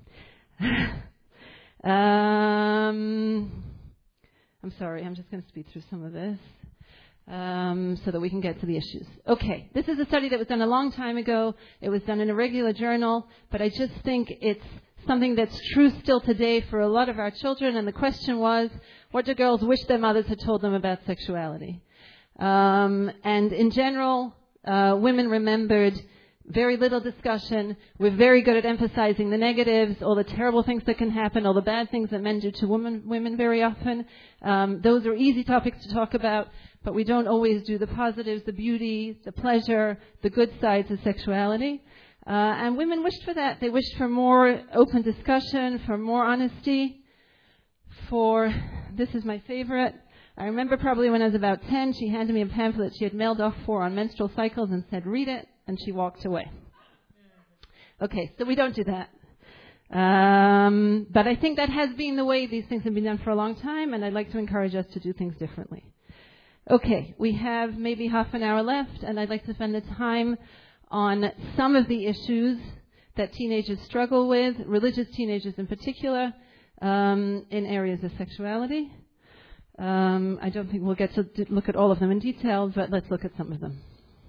I'm sorry. I'm just going to speed through some of this. So that we can get to the issues. Okay, this is a study that was done a long time ago. It was done in a regular journal, but I just think it's something that's true still today for a lot of our children. And the question was, what do girls wish their mothers had told them about sexuality? And in general, women remembered very little discussion. We're very good at emphasizing the negatives, all the terrible things that can happen, all the bad things that men do to women very often. Those are easy topics to talk about. But we don't always do the positives, the beauty, the pleasure, the good sides of sexuality. And women wished for that. They wished for more open discussion, for more honesty, this is my favorite. I remember probably when I was about 10, she handed me a pamphlet she had mailed off on menstrual cycles and said, read it, and she walked away. Okay, so we don't do that. But I think that has been the way these things have been done for a long time, and I'd like to encourage us to do things differently. Okay, we have maybe half an hour left, and I'd like to spend the time on some of the issues that teenagers struggle with, religious teenagers in particular, in areas of sexuality. I don't think we'll get to look at all of them in detail, but let's look at some of them.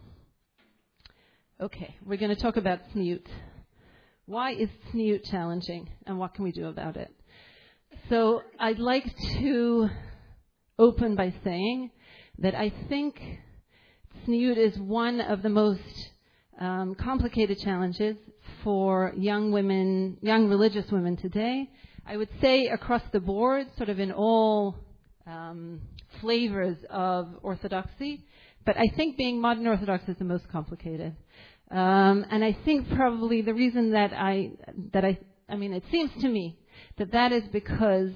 Okay, we're going to talk about tzniut. Why is tzniut challenging, and what can we do about it? So I'd like to open by saying that I think tzniut is one of the most complicated challenges for young women, young religious women today. I would say across the board, sort of in all flavors of orthodoxy, but I think being modern Orthodox is the most complicated. And I think probably the reason that it seems to me that is because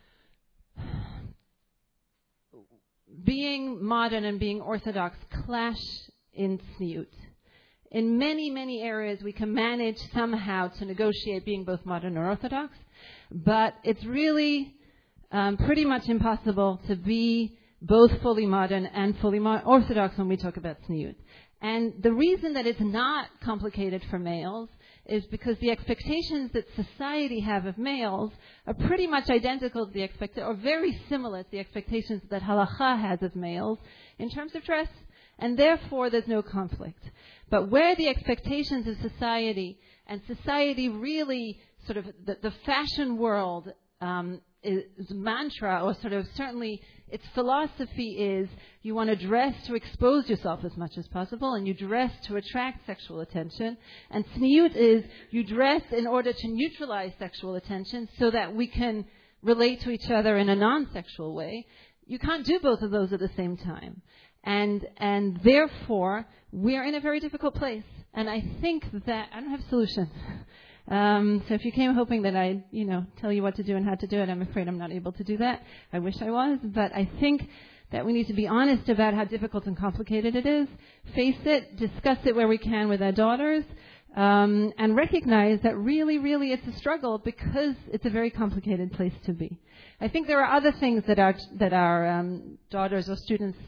being modern and being orthodox clash in tzniut. In many, many areas, we can manage somehow to negotiate being both modern or orthodox, but it's really pretty much impossible to be both fully modern and fully orthodox when we talk about tzniut. And the reason that it's not complicated for males is because the expectations that society have of males are pretty much identical to or very similar to the expectations that halakha has of males in terms of dress, and therefore there's no conflict. But where the expectations of society, and society really sort of the fashion world is mantra, or sort of certainly its philosophy is you want to dress to expose yourself as much as possible, and you dress to attract sexual attention. And tzniut is you dress in order to neutralize sexual attention so that we can relate to each other in a non-sexual way. You can't do both of those at the same time. And therefore, we're in a very difficult place. And I think that I don't have solutions. So if you came hoping that I'd, tell you what to do and how to do it, I'm afraid I'm not able to do that. I wish I was. But I think that we need to be honest about how difficult and complicated it is. Face it, discuss it where we can with our daughters, and recognize that really, really it's a struggle because it's a very complicated place to be. I think there are other things that our daughters or students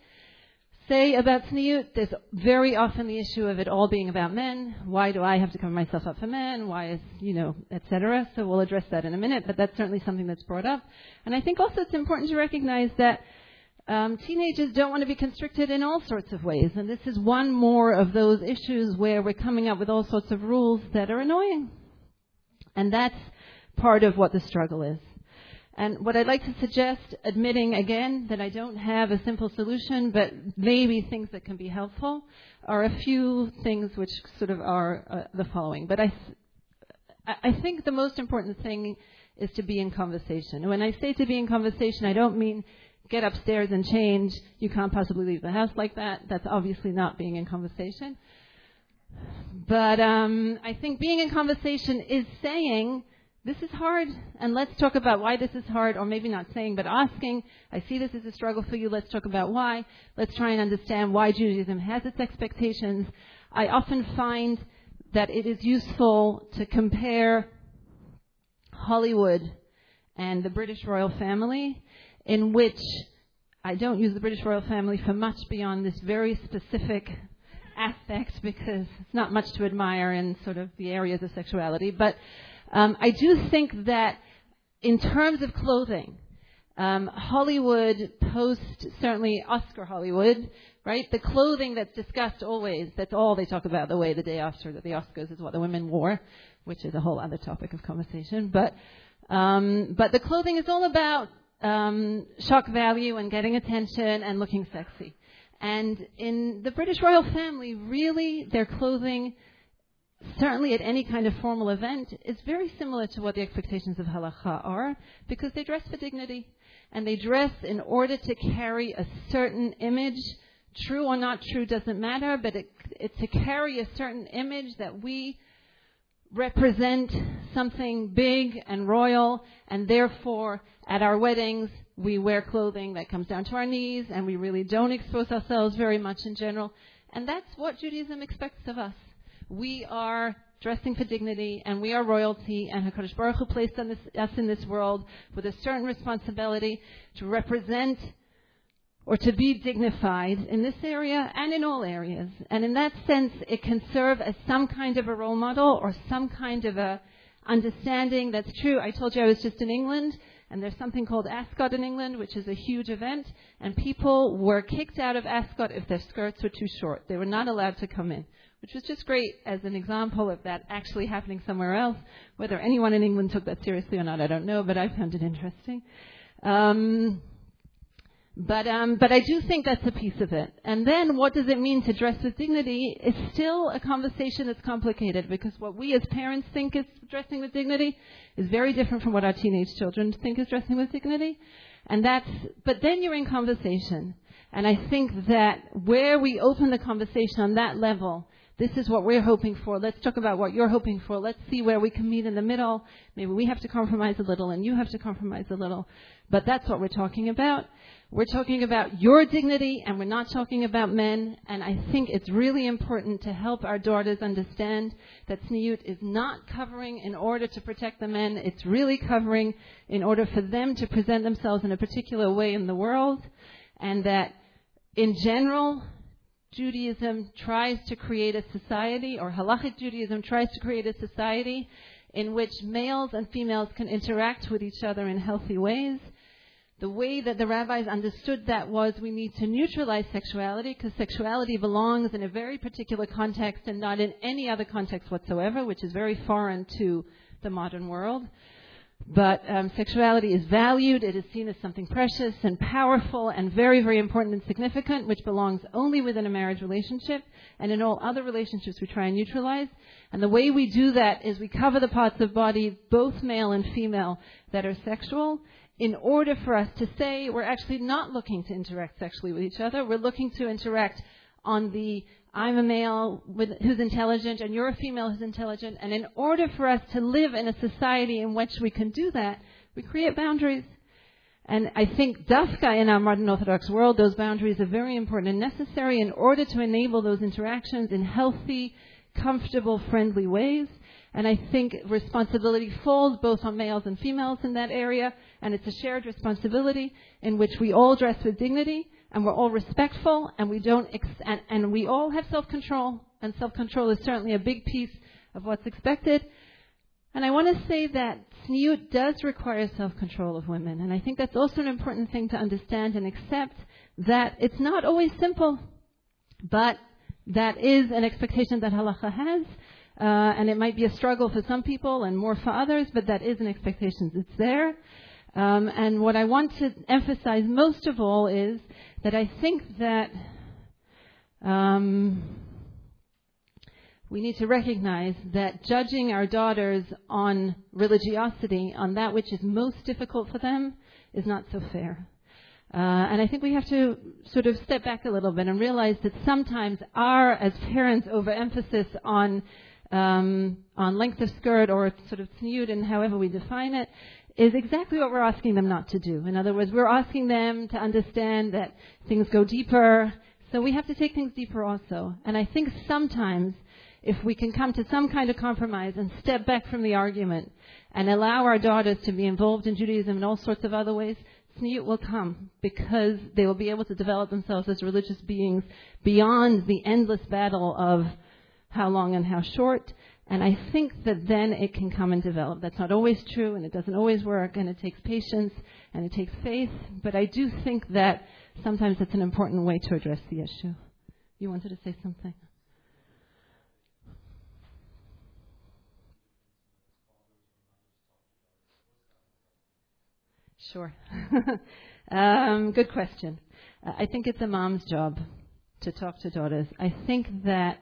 say about tzniut. There's very often the issue of it all being about men. Why do I have to cover myself up for men? Why is, etc. So we'll address that in a minute, but that's certainly something that's brought up. And I think also it's important to recognize that teenagers don't want to be constricted in all sorts of ways. And this is one more of those issues where we're coming up with all sorts of rules that are annoying. And that's part of what the struggle is. And what I'd like to suggest, admitting again that I don't have a simple solution, but maybe things that can be helpful, are a few things which sort of are the following. But I think the most important thing is to be in conversation. And when I say to be in conversation, I don't mean get upstairs and change. You can't possibly leave the house like that. That's obviously not being in conversation. But I think being in conversation is saying, this is hard, and let's talk about why this is hard, or maybe not saying, but asking, I see this as a struggle for you, let's talk about why. Let's try and understand why Judaism has its expectations. I often find that it is useful to compare Hollywood and the British royal family, in which I don't use the British royal family for much beyond this very specific aspect, because it's not much to admire in sort of the areas of sexuality, but I do think that in terms of clothing, Hollywood certainly Oscar Hollywood, right? The clothing that's discussed always, that's all they talk about the day after the Oscars is what the women wore, which is a whole other topic of conversation. But the clothing is all about shock value and getting attention and looking sexy. And in the British royal family, really, their clothing, certainly at any kind of formal event, is very similar to what the expectations of halakha are, because they dress for dignity. And they dress in order to carry a certain image. True or not true doesn't matter, but it's to carry a certain image that we represent something big and royal, and therefore at our weddings we wear clothing that comes down to our knees, and we really don't expose ourselves very much in general. And that's what Judaism expects of us. We are dressing for dignity, and we are royalty, and HaKadosh Baruch Hu placed us in this world with a certain responsibility to represent or to be dignified in this area and in all areas. And in that sense, it can serve as some kind of a role model or some kind of a understanding that's true. I told you I was just in England, and there's something called Ascot in England, which is a huge event, and people were kicked out of Ascot if their skirts were too short. They were not allowed to come in, which was just great as an example of that actually happening somewhere else. Whether anyone in England took that seriously or not, I don't know, but I found it interesting. But I do think that's a piece of it. And then what does it mean to dress with dignity is still a conversation that's complicated, because what we as parents think is dressing with dignity is very different from what our teenage children think is dressing with dignity. But then you're in conversation. And I think that where we open the conversation on that level, This is what we're hoping for. Let's talk about what you're hoping for. Let's see where we can meet in the middle. Maybe we have to compromise a little and you have to compromise a little. But that's what we're talking about. We're talking about your dignity, and we're not talking about men. And I think it's really important to help our daughters understand that tzniut is not covering in order to protect the men. It's really covering in order for them to present themselves in a particular way in the world. And that, in general, Judaism tries to create a society, or Halachic Judaism tries to create a society in which males and females can interact with each other in healthy ways. The way that the rabbis understood that was we need to neutralize sexuality, because sexuality belongs in a very particular context and not in any other context whatsoever, which is very foreign to the modern world. But sexuality is valued. It is seen as something precious and powerful and very, very important and significant, which belongs only within a marriage relationship. And in all other relationships, we try and neutralize. And the way we do that is we cover the parts of body, both male and female, that are sexual, in order for us to say we're actually not looking to interact sexually with each other. We're looking to interact on the I'm a male who's intelligent and you're a female who's intelligent. And in order for us to live in a society in which we can do that, we create boundaries. And I think dafka in our modern Orthodox world, those boundaries are very important and necessary in order to enable those interactions in healthy, comfortable, friendly ways. And I think responsibility falls both on males and females in that area. And it's a shared responsibility in which we all dress with dignity and we're all respectful and we don't and we all have self-control. And self-control is certainly a big piece of what's expected. And I want to say that tzniut does require self-control of women. And I think that's also an important thing to understand and accept, that it's not always simple. But that is an expectation that halacha has. And it might be a struggle for some people and more for others, but that is an expectation that's there. And what I want to emphasize most of all is that I think that we need to recognize that judging our daughters on religiosity, on that which is most difficult for them, is not so fair. And I think we have to sort of step back a little bit and realize that sometimes our, as parents, overemphasis on length of skirt or sort of tzniut and however we define it is exactly what we're asking them not to do. In other words, we're asking them to understand that things go deeper, so we have to take things deeper also. And I think sometimes if we can come to some kind of compromise and step back from the argument and allow our daughters to be involved in Judaism in all sorts of other ways, tzniut will come, because they will be able to develop themselves as religious beings beyond the endless battle of how long and how short. And I think that then it can come and develop. That's not always true, and it doesn't always work, and it takes patience, and it takes faith. But I do think that sometimes it's an important way to address the issue. You wanted to say something? Sure. Good question. I think it's a mom's job to talk to daughters. I think that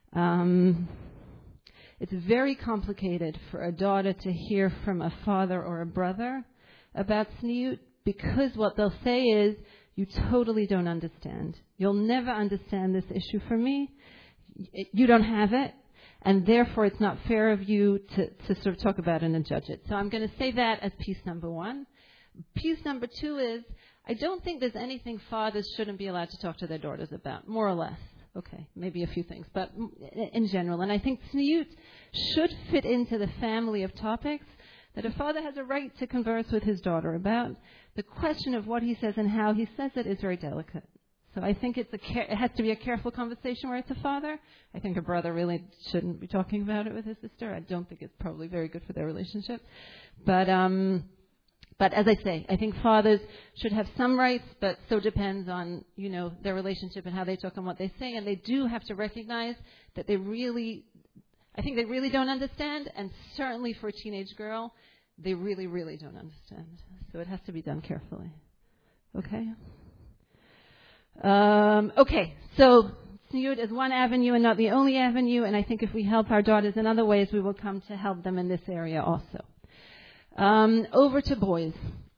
it's very complicated for a daughter to hear from a father or a brother about tzniut, because what they'll say is, you totally don't understand. You'll never understand this issue for me. You don't have it, and therefore it's not fair of you to sort of talk about it and judge it. So I'm going to say that as piece number one. Piece number two is, I don't think there's anything fathers shouldn't be allowed to talk to their daughters about, more or less. Okay, maybe a few things, but in general. And I think tzniut should fit into the family of topics that a father has a right to converse with his daughter about. The question of what he says and how he says it is very delicate. So I think it has to be a careful conversation where it's a father. I think a brother really shouldn't be talking about it with his sister. I don't think it's probably very good for their relationship. But as I say, I think fathers should have some rights, but so depends on, their relationship and how they talk and what they say. And they do have to recognize that they really don't understand. And certainly for a teenage girl, they really, really don't understand. So it has to be done carefully. Okay? So tzniut is one avenue and not the only avenue. And I think if we help our daughters in other ways, we will come to help them in this area also. Over to boys.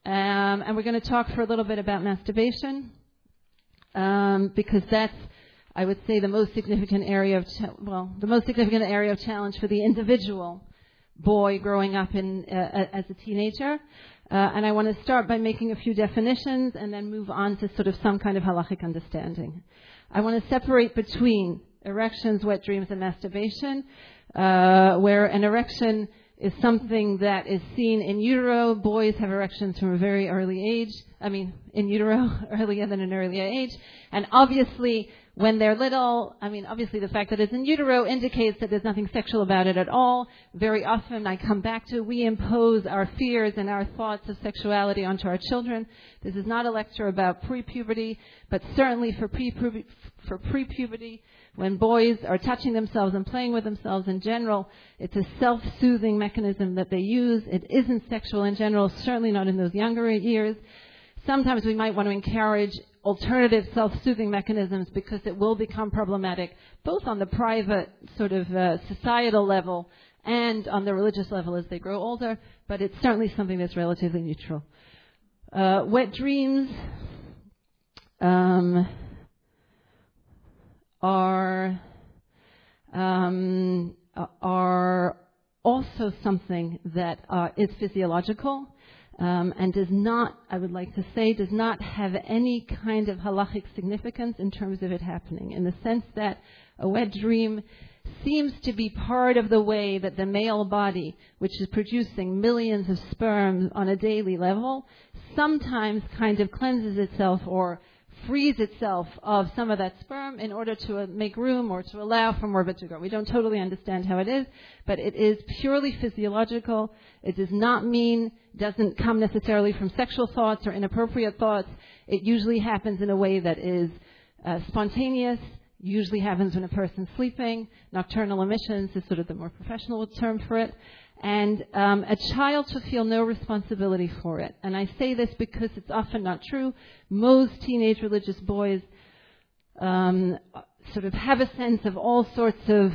And we're going to talk for a little bit about masturbation, because that's I would say the most significant area of challenge for the individual boy growing up as a teenager. And I want to start by making a few definitions and then move on to sort of some kind of halachic understanding. I want to separate between erections, wet dreams, and masturbation, where an erection is something that is seen in utero. Boys have erections from a very early age. In utero, earlier than an earlier age. And obviously, when they're little, obviously the fact that it's in utero indicates that there's nothing sexual about it at all. Very often, I come back to, we impose our fears and our thoughts of sexuality onto our children. This is not a lecture about pre-puberty, but certainly for pre-puberty, when boys are touching themselves and playing with themselves in general, it's a self-soothing mechanism that they use. It isn't sexual in general, certainly not in those younger years. Sometimes we might want to encourage alternative self-soothing mechanisms because it will become problematic, both on the private sort of societal level and on the religious level as they grow older, but it's certainly something that's relatively neutral. Wet dreams are also something that is physiological and does not have any kind of halachic significance in terms of it happening, in the sense that a wet dream seems to be part of the way that the male body, which is producing millions of sperm on a daily level, sometimes kind of cleanses itself or frees itself of some of that sperm in order to make room or to allow for more of it to grow. We don't totally understand how it is, but it is purely physiological. It doesn't come necessarily from sexual thoughts or inappropriate thoughts. It usually happens in a way that is spontaneous, usually happens when a person's sleeping. Nocturnal emissions is sort of the more professional term for it. And a child should feel no responsibility for it. And I say this because it's often not true. Most teenage religious boys sort of have a sense of all sorts of,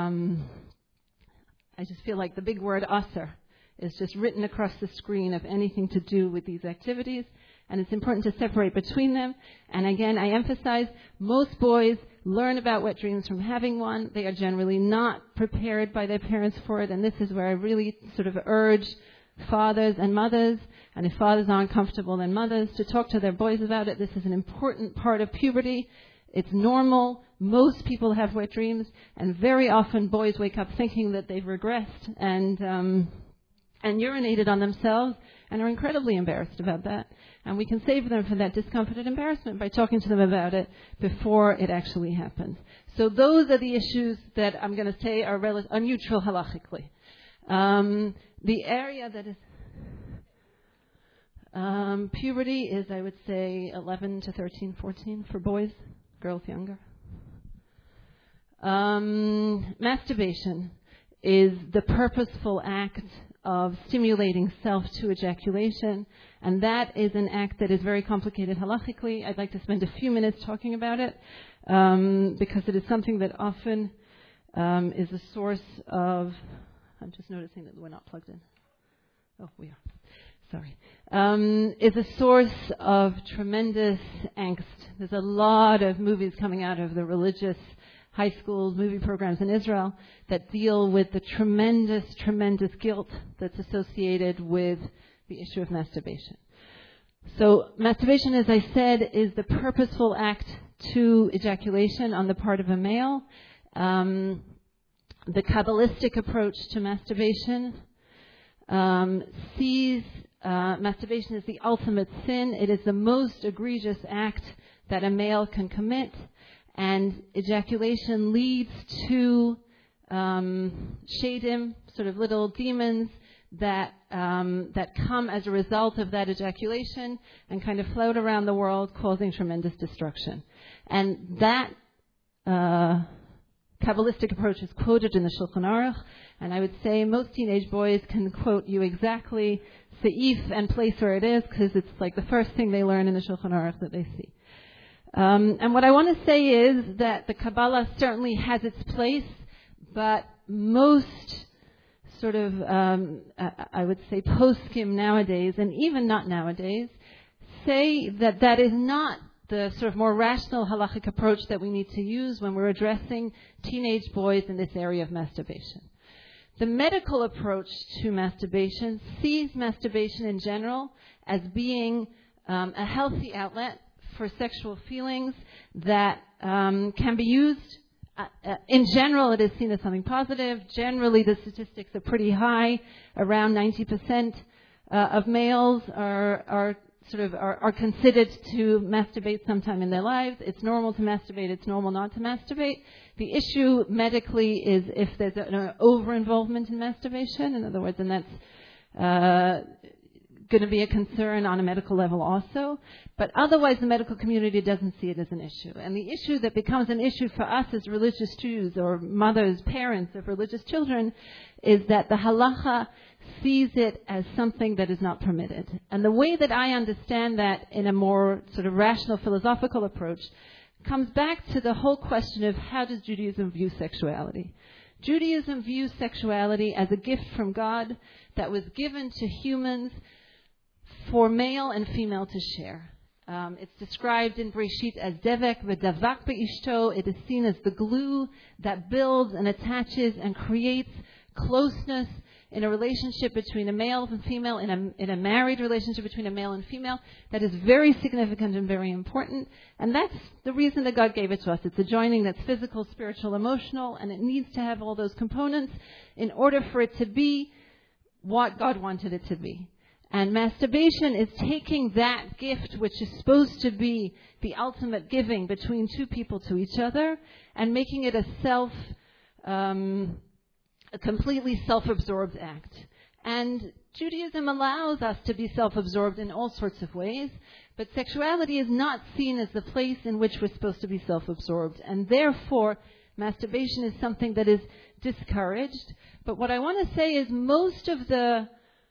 I just feel like the big word aser is just written across the screen of anything to do with these activities. And it's important to separate between them. And again, I emphasize, most boys learn about wet dreams from having one. They are generally not prepared by their parents for it. And this is where I really sort of urge fathers and mothers, and if fathers aren't comfortable, then mothers, to talk to their boys about it. This is an important part of puberty. It's normal. Most people have wet dreams. And very often boys wake up thinking that they've regressed and urinated on themselves and are incredibly embarrassed about that. And we can save them from that discomfort and embarrassment by talking to them about it before it actually happens. So those are the issues that I'm going to say are neutral halachically. The area that is puberty is, I would say, 11 to 13, 14 for boys, girls younger. Masturbation is the purposeful act of stimulating self to ejaculation, and that is an act that is very complicated halachically. I'd like to spend a few minutes talking about it because it is something that often is a source of... I'm just noticing that we're not plugged in. Oh, we are. Sorry. Is a source of tremendous angst. There's a lot of movies coming out of the religious high school movie programs in Israel that deal with the tremendous, tremendous guilt that's associated with the issue of masturbation. So masturbation, as I said, is the purposeful act to ejaculation on the part of a male. The Kabbalistic approach to masturbation sees masturbation as the ultimate sin. It is the most egregious act that a male can commit. And ejaculation leads to shadim, sort of little demons that come as a result of that ejaculation and kind of float around the world, causing tremendous destruction. And that Kabbalistic approach is quoted in the Shulchan Aruch, and I would say most teenage boys can quote you exactly seif and place where it is, because it's like the first thing they learn in the Shulchan Aruch that they see. And what I want to say is that the Kabbalah certainly has its place, but most sort of, I would say, poskim nowadays, and even not nowadays, say that that is not the sort of more rational halachic approach that we need to use when we're addressing teenage boys in this area of masturbation. The medical approach to masturbation sees masturbation in general as being a healthy outlet for sexual feelings that can be used. In general, it is seen as something positive. Generally, the statistics are pretty high. Around 90% of males are considered to masturbate sometime in their lives. It's normal to masturbate. It's normal not to masturbate. The issue medically is if there's an over-involvement in masturbation. In other words, and that's going to be a concern on a medical level also. But otherwise, the medical community doesn't see it as an issue. And the issue that becomes an issue for us as religious Jews or mothers, parents of religious children is that the halacha sees it as something that is not permitted. And the way that I understand that in a more sort of rational philosophical approach comes back to the whole question of how does Judaism view sexuality? Judaism views sexuality as a gift from God that was given to humans for male and female to share. It's described in Breshit as devek v'davak be'ishto. It is seen as the glue that builds and attaches and creates closeness in a relationship between a male and female, in a married relationship between a male and female. That is very significant and very important. And that's the reason that God gave it to us. It's a joining that's physical, spiritual, emotional, and it needs to have all those components in order for it to be what God wanted it to be. And masturbation is taking that gift, which is supposed to be the ultimate giving between two people to each other, and making it a completely self-absorbed act. And Judaism allows us to be self-absorbed in all sorts of ways, but sexuality is not seen as the place in which we're supposed to be self-absorbed. And therefore, masturbation is something that is discouraged. But what I want to say is most of the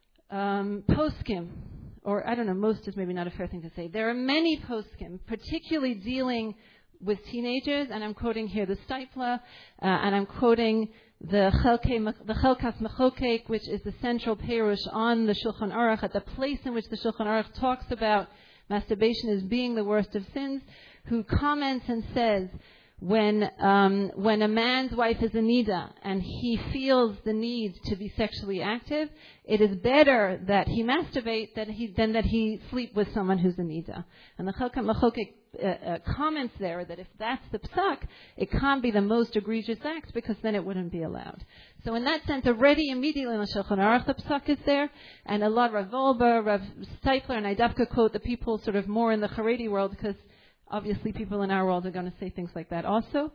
poskim, or I don't know, most is maybe not a fair thing to say. There are many poskim, particularly dealing with teenagers, and I'm quoting here the Steipler, and I'm quoting the Chelkas Mechokek, which is the central perush on the Shulchan Aruch, at the place in which the Shulchan Aruch talks about masturbation as being the worst of sins, who comments and says, when a man's wife is a nida and he feels the need to be sexually active, it is better that he masturbate than that he sleep with someone who's a nida. And the Chelkas Mechokek comments there that if that's the psak, it can't be the most egregious act because then it wouldn't be allowed. So in that sense, already immediately in the Shulchan Aruch, the psak is there, and a lot Rav Wolber, Rav Steipler, and I dafka quote the people sort of more in the Haredi world because obviously people in our world are going to say things like that also.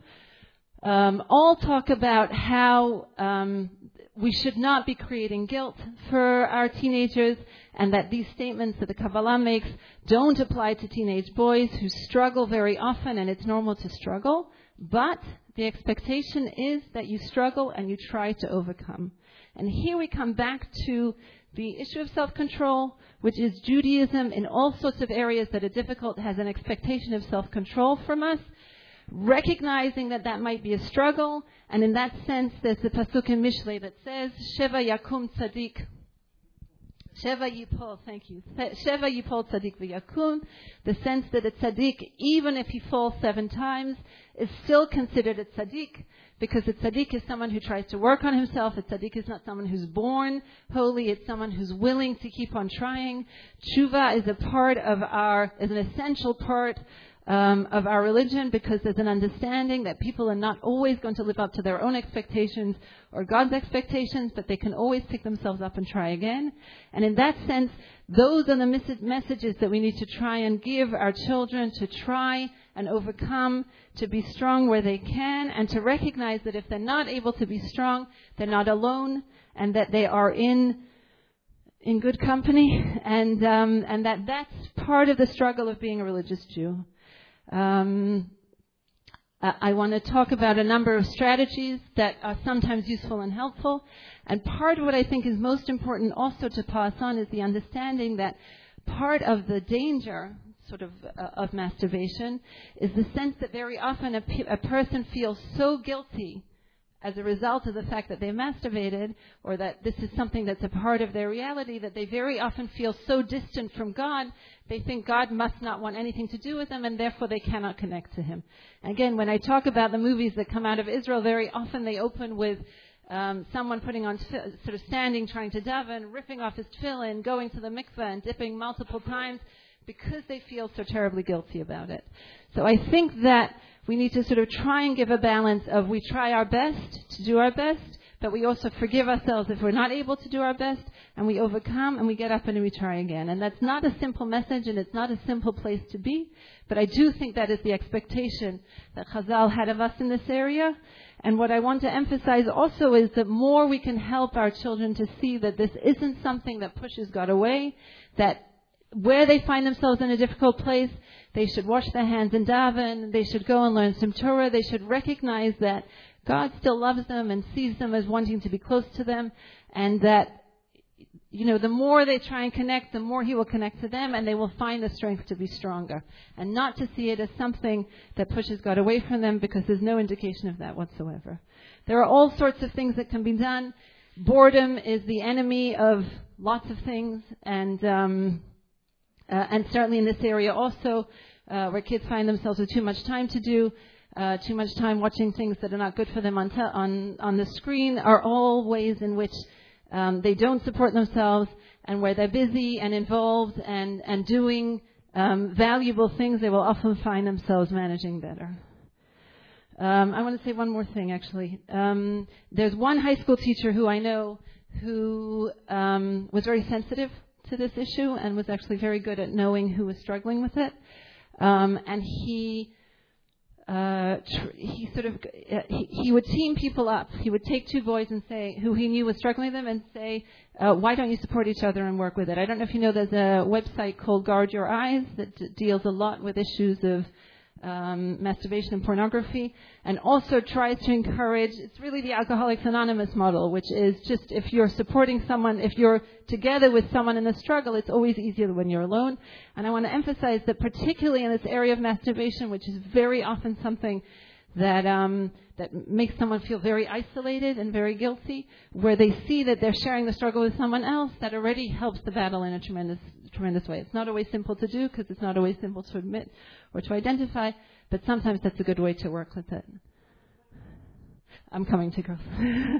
All talk about how we should not be creating guilt for our teenagers, and that these statements that the Kabbalah makes don't apply to teenage boys who struggle very often, and it's normal to struggle. But the expectation is that you struggle and you try to overcome. And here we come back to the issue of self-control, which is Judaism in all sorts of areas that are difficult has an expectation of self-control from us, recognizing that that might be a struggle. And in that sense, there's the pasuk in Mishlei that says, Sheva yakum tzadik. Sheva yipol, thank you. Sheva yipol tzadik v'yakum. The sense that a tzadik, even if he falls 7 times, is still considered a tzadik, because a tzaddik is someone who tries to work on himself. A tzaddik is not someone who's born holy. It's someone who's willing to keep on trying. Tshuva is an essential part of our religion, because there's an understanding that people are not always going to live up to their own expectations or God's expectations, but they can always pick themselves up and try again. And in that sense, those are the messages that we need to try and give our children, to try and overcome, to be strong where they can, and to recognize that if they're not able to be strong, they're not alone, and that they are in good company, and that's part of the struggle of being a religious Jew. I want to talk about a number of strategies that are sometimes useful and helpful. And part of what I think is most important also to pass on is the understanding that part of the danger of masturbation is the sense that very often a person feels so guilty as a result of the fact that they masturbated, or that this is something that's a part of their reality, that they very often feel so distant from God, they think God must not want anything to do with them, and therefore they cannot connect to Him. Again, when I talk about the movies that come out of Israel, very often they open with someone putting on, sort of standing, trying to daven, ripping off his tefillin, going to the mikveh and dipping multiple times, because they feel so terribly guilty about it. So I think that we need to sort of try and give a balance of, we try our best to do our best, but we also forgive ourselves if we're not able to do our best, and we overcome and we get up and we try again. And that's not a simple message, and it's not a simple place to be, but I do think that is the expectation that Chazal had of us in this area. And what I want to emphasize also is that more we can help our children to see that this isn't something that pushes God away, that where they find themselves in a difficult place, they should wash their hands and daven, they should go and learn some Torah, they should recognize that God still loves them and sees them as wanting to be close to them, and that, the more they try and connect, the more He will connect to them, and they will find the strength to be stronger. And not to see it as something that pushes God away from them, because there's no indication of that whatsoever. There are all sorts of things that can be done. Boredom is the enemy of lots of things, and certainly in this area also, where kids find themselves with too much time to do, too much time watching things that are not good for them on the screen, are all ways in which they don't support themselves, and where they're busy and involved and doing valuable things, they will often find themselves managing better. I want to say one more thing, actually. There's one high school teacher who I know who was very sensitive to this issue and was actually very good at knowing who was struggling with it. And he would team people up. He would take two boys and say, who he knew was struggling with them, and say, why don't you support each other and work with it? I don't know if you know, there's a website called Guard Your Eyes that deals a lot with issues of masturbation and pornography, and also tries to encourage, it's really the Alcoholics Anonymous model, which is just, if you're supporting someone, if you're together with someone in a struggle, it's always easier when you're alone. And I want to emphasize that particularly in this area of masturbation, which is very often something that makes someone feel very isolated and very guilty, where they see that they're sharing the struggle with someone else, that already helps the battle in a tremendous way. It's not always simple to do, because it's not always simple to admit or to identify, but sometimes that's a good way to work with it. I'm coming to girls.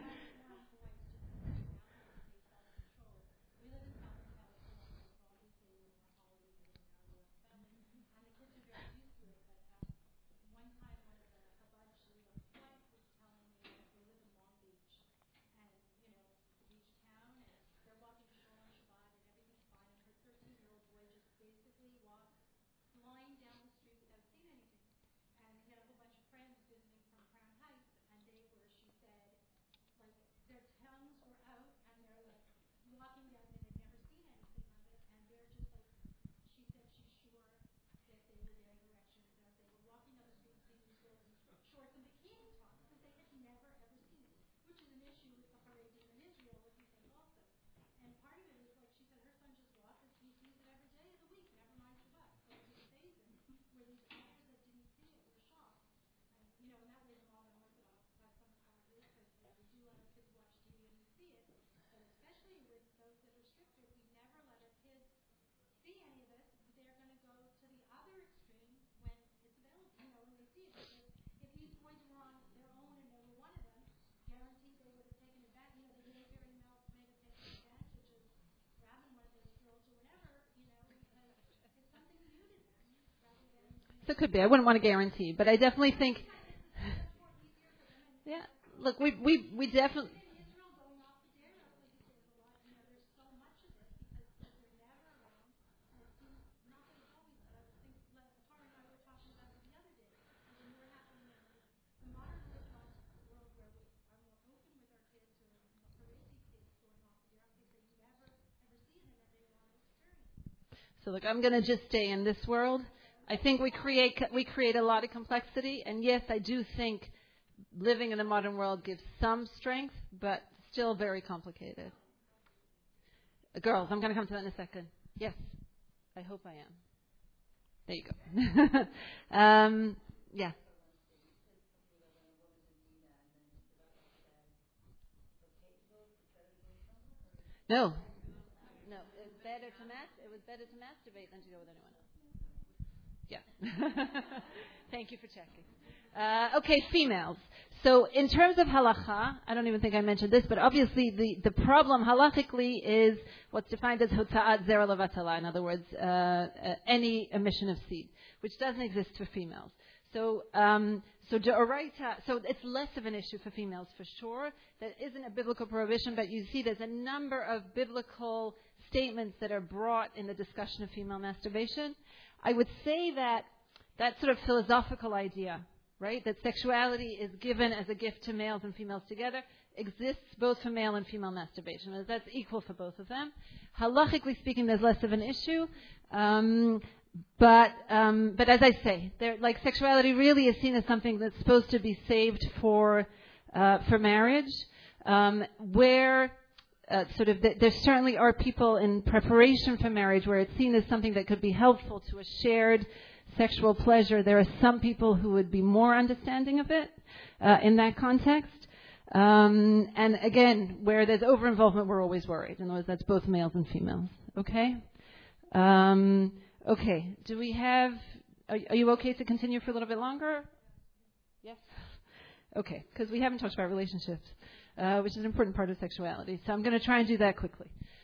It could be. I wouldn't want to guarantee, but I definitely think. Yeah. Look, we definitely. So look, I'm going to just stay in this world. I think we create a lot of complexity, and yes, I do think living in the modern world gives some strength, but still very complicated. Girls, I'm going to come to that in a second. Yes, I hope I am. There you go. Yeah. No. No, it was better to masturbate than to go with anyone else. Yeah. Thank you for checking. Okay, females. So in terms of halacha, I don't even think I mentioned this, but obviously the problem halachically is what's defined as hota'at zera levatala. In other words, any emission of seed, which doesn't exist for females. So deoraita, so it's less of an issue for females for sure. That isn't a biblical prohibition, but you see there's a number of biblical statements that are brought in the discussion of female masturbation. I would say that sort of philosophical idea, right, that sexuality is given as a gift to males and females together, exists both for male and female masturbation. That's equal for both of them. Halachically speaking, there's less of an issue. But as I say, sexuality really is seen as something that's supposed to be saved for marriage, where there certainly are people in preparation for marriage where it's seen as something that could be helpful to a shared sexual pleasure. There are some people who would be more understanding of it in that context. And again, where there's over-involvement, we're always worried. In other words, that's both males and females. Okay? Okay. Do we have... Are you okay to continue for a little bit longer? Yes? Okay. Because we haven't talked about relationships, which is an important part of sexuality. So I'm going to try and do that quickly.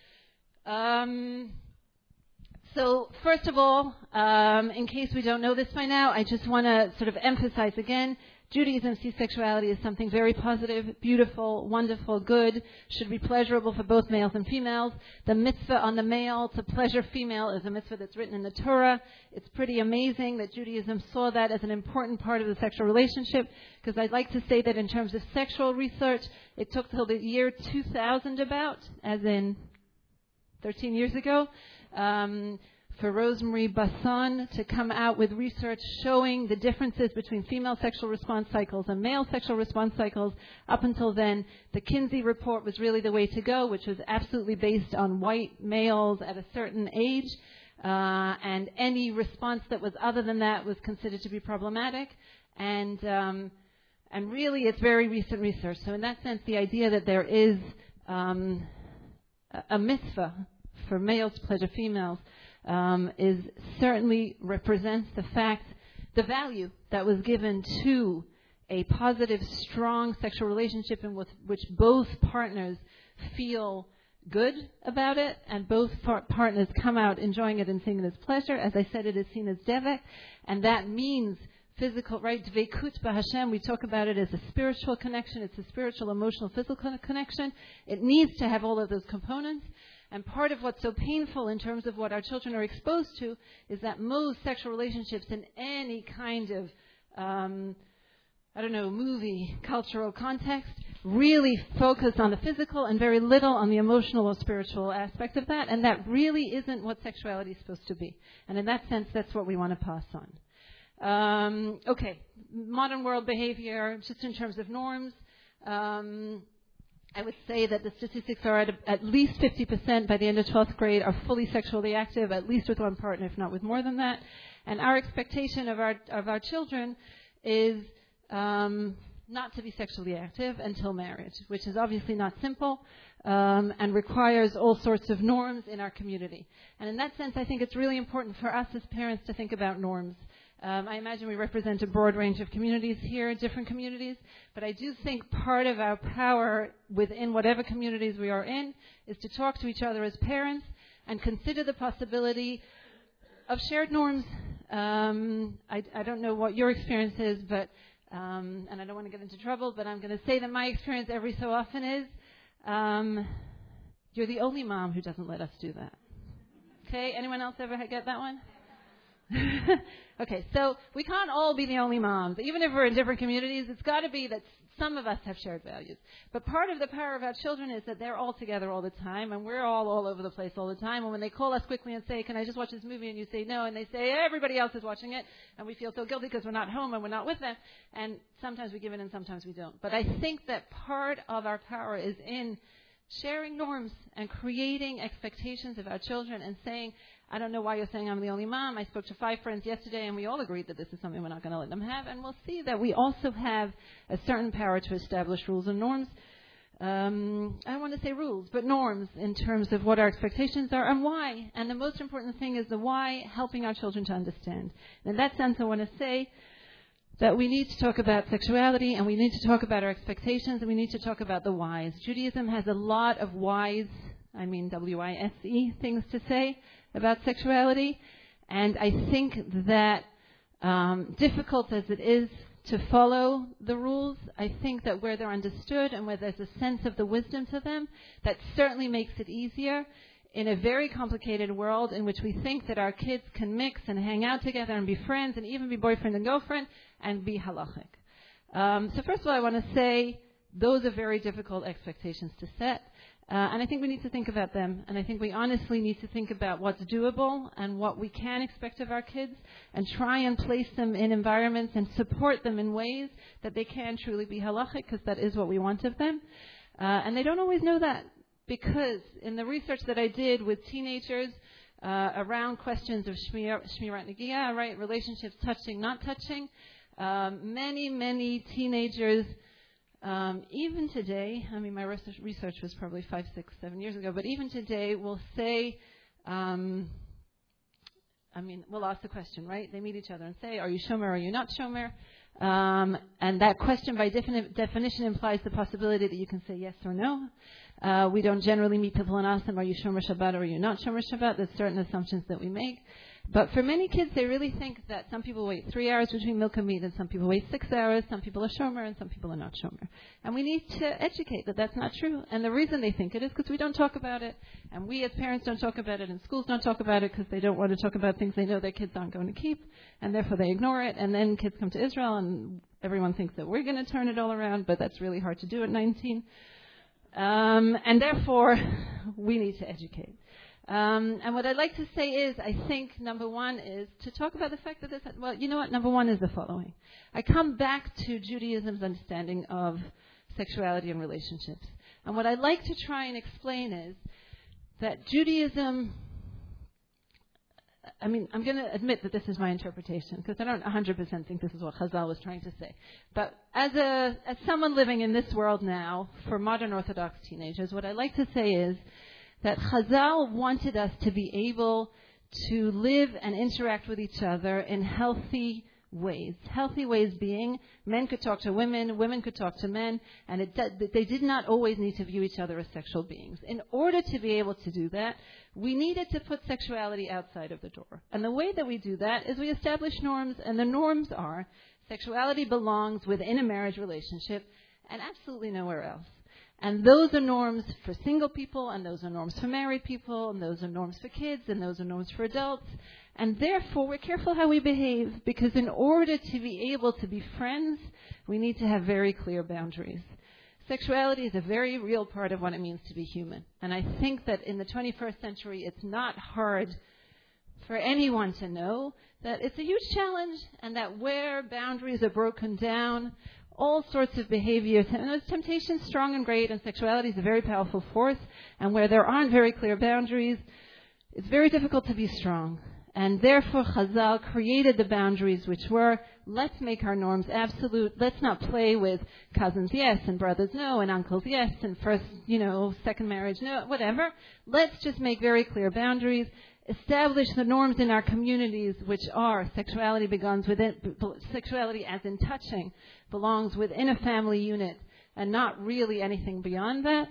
So first of all, in case we don't know this by now, I just want to sort of emphasize again, Judaism sees sexuality as something very positive, beautiful, wonderful, good, should be pleasurable for both males and females. The mitzvah on the male to pleasure female is a mitzvah that's written in the Torah. It's pretty amazing that Judaism saw that as an important part of the sexual relationship, because I'd like to say that in terms of sexual research, it took till the year 2000 about, as in 13 years ago, for Rosemarie Basson to come out with research showing the differences between female sexual response cycles and male sexual response cycles. Up until then, the Kinsey report was really the way to go, which was absolutely based on white males at a certain age, and any response that was other than that was considered to be problematic. And really, it's very recent research. So in that sense, the idea that there is a mitzvah for males to pleasure females is certainly represents the value that was given to a positive, strong sexual relationship in which both partners feel good about it and both partners come out enjoying it and seeing it as pleasure. As I said, it is seen as devek, and that means physical, right? Dveikut b'Hashem, we talk about it as a spiritual connection. It's a spiritual, emotional, physical connection. It needs to have all of those components. And part of what's so painful in terms of what our children are exposed to is that most sexual relationships in any kind of, movie, cultural context really focus on the physical and very little on the emotional or spiritual aspect of that. And that really isn't what sexuality is supposed to be. And in that sense, that's what we want to pass on. Okay, modern world behavior, just in terms of norms. I would say that the statistics are at least 50% by the end of 12th grade are fully sexually active, at least with one partner, if not with more than that. And our expectation of our children is not to be sexually active until marriage, which is obviously not simple and requires all sorts of norms in our community. And in that sense, I think it's really important for us as parents to think about norms. I imagine we represent a broad range of communities here, different communities, but I do think part of our power within whatever communities we are in is to talk to each other as parents and consider the possibility of shared norms. I don't know what your experience is, but and I don't want to get into trouble, but I'm going to say that my experience every so often is you're the only mom who doesn't let us do that. Okay, anyone else ever get that one? Okay, so we can't all be the only moms. Even if we're in different communities, it's got to be that some of us have shared values. But part of the power of our children is that they're all together all the time, and we're all over the place all the time. And when they call us quickly and say, can I just watch this movie? And you say no, and they say, everybody else is watching it, and we feel so guilty because we're not home and we're not with them. And sometimes we give in and sometimes we don't. But I think that part of our power is in sharing norms and creating expectations of our children and saying, I don't know why you're saying I'm the only mom. I spoke to 5 friends yesterday, and we all agreed that this is something we're not going to let them have. And we'll see that we also have a certain power to establish rules and norms. I want to say rules, but norms in terms of what our expectations are and why. And the most important thing is the why, helping our children to understand. And in that sense, I want to say that we need to talk about sexuality, and we need to talk about our expectations, and we need to talk about the whys. Judaism has a lot of whys, I mean W-I-S-E, things to say about sexuality. And I think that difficult as it is to follow the rules, I think that where they're understood and where there's a sense of the wisdom to them, that certainly makes it easier in a very complicated world in which we think that our kids can mix and hang out together and be friends and even be boyfriend and girlfriend and be halachic. So first of all, I want to say those are very difficult expectations to set. And I think we need to think about them. And I think we honestly need to think about what's doable and what we can expect of our kids and try and place them in environments and support them in ways that they can truly be halachic, because that is what we want of them. And they don't always know that, because in the research that I did with teenagers around questions of shmirat negiah, right, relationships touching, not touching, many teenagers, even today, I mean, my research was probably 5, 6, 7 years ago, but even today will say, we'll ask the question, right? They meet each other and say, are you shomer or are you not shomer? And that question by definition implies the possibility that you can say yes or no. We don't generally meet people and ask them, are you shomer Shabbat or are you not shomer Shabbat? There's certain assumptions that we make. But for many kids, they really think that some people wait 3 hours between milk and meat, and some people wait 6 hours, some people are shomer, and some people are not shomer. And we need to educate that that's not true. And the reason they think it is because we don't talk about it, and we as parents don't talk about it, and schools don't talk about it because they don't want to talk about things they know their kids aren't going to keep, and therefore they ignore it. And then kids come to Israel, and everyone thinks that we're going to turn it all around, but that's really hard to do at 19. And therefore, we need to educate. And what I'd like to say is, I think number one is to talk about the fact that this, well, you know what, number one is the following. I come back to Judaism's understanding of sexuality and relationships. And what I'd like to try and explain is that Judaism, I mean, I'm going to admit that this is my interpretation, because I don't 100% think this is what Chazal was trying to say. But as someone living in this world now, for modern Orthodox teenagers, what I'd like to say is that Chazal wanted us to be able to live and interact with each other in healthy ways. Healthy ways being men could talk to women, women could talk to men, and they did not always need to view each other as sexual beings. In order to be able to do that, we needed to put sexuality outside of the door. And the way that we do that is we establish norms, and the norms are sexuality belongs within a marriage relationship and absolutely nowhere else. And those are norms for single people, and those are norms for married people, and those are norms for kids, and those are norms for adults. And therefore, we're careful how we behave, because in order to be able to be friends, we need to have very clear boundaries. Sexuality is a very real part of what it means to be human. And I think that in the 21st century, it's not hard for anyone to know that it's a huge challenge, and that where boundaries are broken down, all sorts of behaviors, and there's temptation strong and great, and sexuality is a very powerful force, and where there aren't very clear boundaries, it's very difficult to be strong. And therefore Chazal created the boundaries, which were, let's make our norms absolute, let's not play with cousins yes, and brothers no, and uncles yes, and first, second marriage no, whatever. Let's just make very clear boundaries, establish the norms in our communities, which are sexuality as in touching, belongs within a family unit and not really anything beyond that.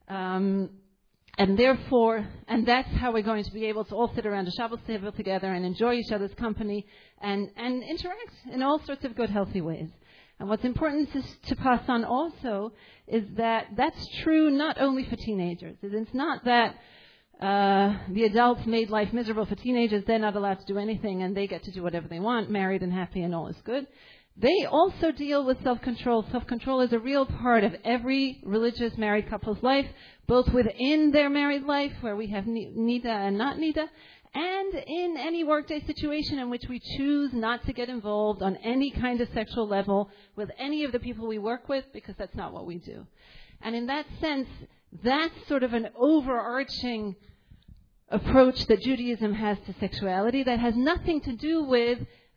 And that's how we're going to be able to all sit around a Shabbos table together and enjoy each other's company and interact in all sorts of good, healthy ways. And what's important to pass on also is that that's true not only for teenagers. It's not that the adults made life miserable for teenagers, they're not allowed to do anything and they get to do whatever they want, married and happy and all is good. They also deal with self-control. Self-control is a real part of every religious married couple's life, both within their married life, where we have nida and not nida, and in any workday situation in which we choose not to get involved on any kind of sexual level with any of the people we work with, because that's not what we do. And in that sense, that's sort of an overarching approach that Judaism has to sexuality that has nothing to do with,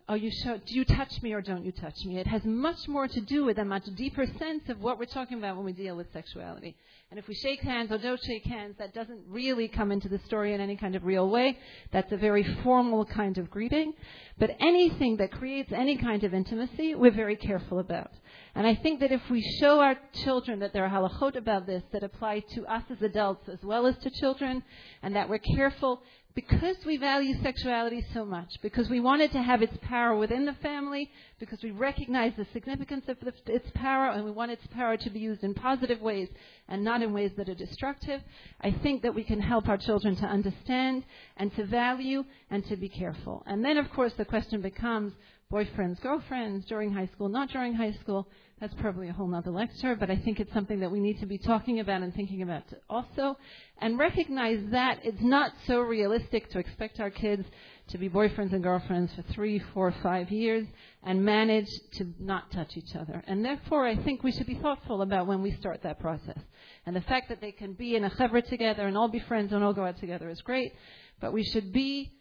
do you touch me or don't you touch me? It has much more to do with a much deeper sense of what we're talking about when we deal with sexuality. And if we shake hands or don't shake hands, that doesn't really come into the story in any kind of real way. That's a very formal kind of greeting. But anything that creates any kind of intimacy, we're very careful about. And I think that if we show our children that there are halachot about this that apply to us as adults as well as to children, and that we're careful because we value sexuality so much, because we want it to have its power within the family, because we recognize the significance of its power, and we want its power to be used in positive ways and not in ways that are destructive, I think that we can help our children to understand and to value and to be careful. And then, of course, the question becomes boyfriends, girlfriends, during high school, not during high school. That's probably a whole other lecture, but I think it's something that we need to be talking about and thinking about also. And recognize that it's not so realistic to expect our kids to be boyfriends and girlfriends for 3, 4, 5 years and manage to not touch each other. And therefore, I think we should be thoughtful about when we start that process. And the fact that they can be in a chevra together and all be friends and all go out together is great, but we should be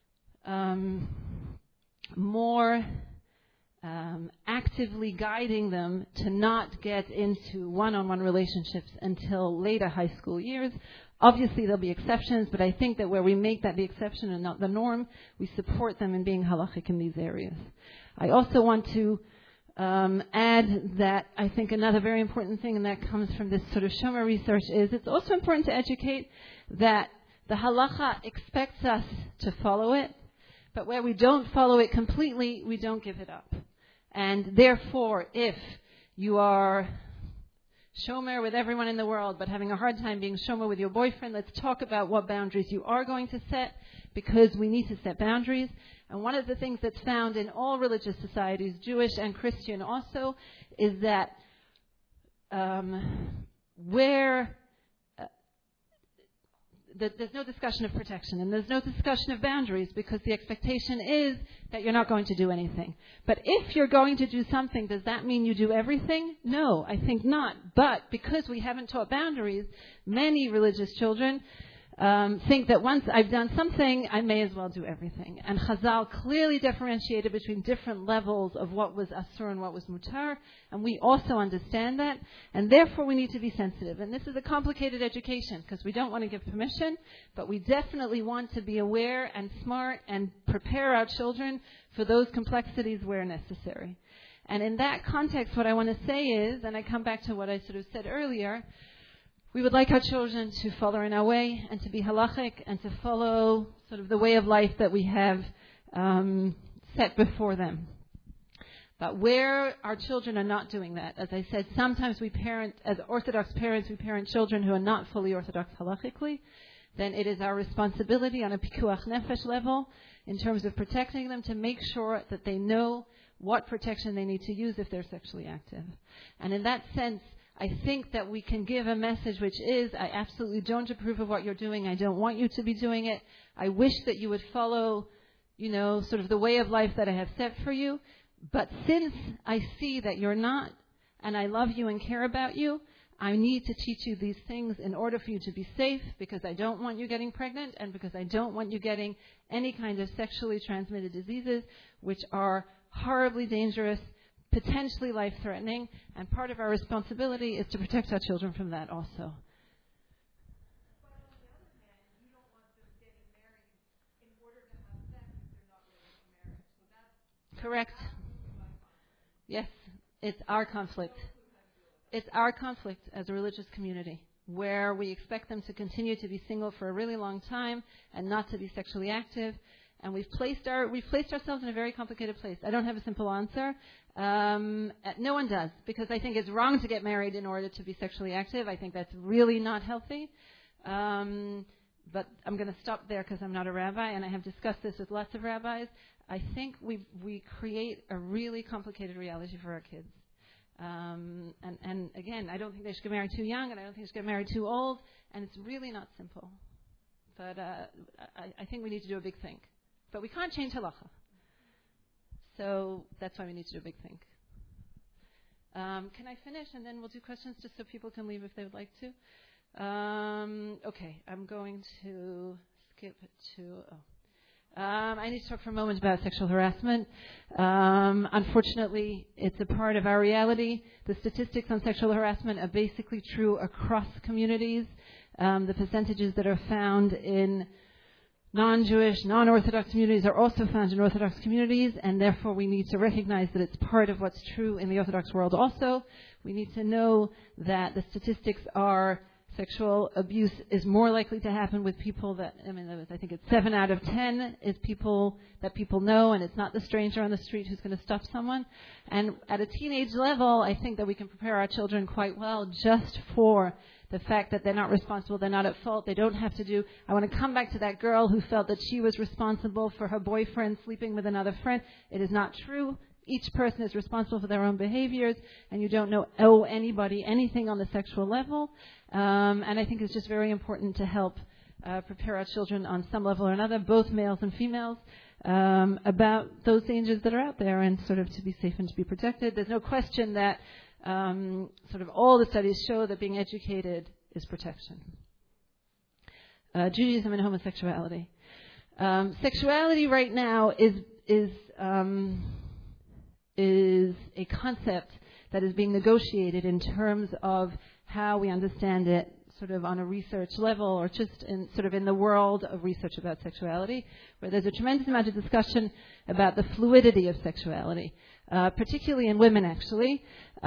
more actively guiding them to not get into one-on-one relationships until later high school years. Obviously, there'll be exceptions, but I think that where we make that the exception and not the norm, we support them in being halachic in these areas. I also want to add that I think another very important thing, and that comes from this sort of Shomer research, is it's also important to educate that the halacha expects us to follow it, but where we don't follow it completely, we don't give it up. And therefore, if you are shomer with everyone in the world, but having a hard time being shomer with your boyfriend, let's talk about what boundaries you are going to set, because we need to set boundaries. And one of the things that's found in all religious societies, Jewish and Christian also, is that there's no discussion of protection and there's no discussion of boundaries, because the expectation is that you're not going to do anything. But if you're going to do something, does that mean you do everything? No, I think not. But because we haven't taught boundaries, many religious children think that once I've done something, I may as well do everything. And Chazal clearly differentiated between different levels of what was asur and what was mutar, and we also understand that, and therefore we need to be sensitive. And this is a complicated education, because we don't want to give permission, but we definitely want to be aware and smart and prepare our children for those complexities where necessary. And in that context, what I want to say is, and I come back to what I sort of said earlier, we would like our children to follow in our way and to be halachic and to follow sort of the way of life that we have set before them. But where our children are not doing that, as I said, sometimes we parent, as Orthodox parents, we parent children who are not fully Orthodox halachically, then it is our responsibility on a pikuach nefesh level, in terms of protecting them, to make sure that they know what protection they need to use if they're sexually active. And in that sense, I think that we can give a message which is, I absolutely don't approve of what you're doing. I don't want you to be doing it. I wish that you would follow, sort of the way of life that I have set for you. But since I see that you're not, and I love you and care about you, I need to teach you these things in order for you to be safe, because I don't want you getting pregnant and because I don't want you getting any kind of sexually transmitted diseases which are horribly dangerous, potentially life-threatening, and part of our responsibility is to protect our children from that also. But on the other hand, you don't want them getting married in order to have sex if they're not ready for marriage. So that's correct. Yes, it's our conflict. It's our conflict as a religious community, where we expect them to continue to be single for a really long time and not to be sexually active. And we've placed ourselves in a very complicated place. I don't have a simple answer. No one does, because I think it's wrong to get married in order to be sexually active. I think that's really not healthy. But I'm going to stop there because I'm not a rabbi, and I have discussed this with lots of rabbis. I think we create a really complicated reality for our kids. And again, I don't think they should get married too young, and I don't think they should get married too old, and it's really not simple. But I think we need to do a big think. But we can't change halacha. So that's why we need to do a big think. Can I finish, and then we'll do questions just so people can leave if they would like to? Okay, I'm going to skip to... I need to talk for a moment about sexual harassment. Unfortunately, it's a part of our reality. The statistics on sexual harassment are basically true across communities. The percentages that are found in non-Jewish, non-Orthodox communities are also found in Orthodox communities, and therefore we need to recognize that it's part of what's true in the Orthodox world also. We need to know that the statistics are sexual abuse is more likely to happen with people that, I think it's 7 out of 10 is people that people know, and it's not the stranger on the street who's going to stop someone. And at a teenage level, I think that we can prepare our children quite well just for the fact that they're not responsible, they're not at fault, they don't have to do. I want to come back to that girl who felt that she was responsible for her boyfriend sleeping with another friend. It is not true. Each person is responsible for their own behaviors, and you don't owe anybody anything on the sexual level. And I think it's just very important to help prepare our children on some level or another, both males and females, about those dangers that are out there and sort of to be safe and to be protected. There's no question that sort of all the studies show that being educated is protection. Judaism and homosexuality. Sexuality right now is a concept that is being negotiated in terms of how we understand it sort of on a research level or just in sort of in the world of research about sexuality, where there's a tremendous amount of discussion about the fluidity of sexuality, particularly in women actually,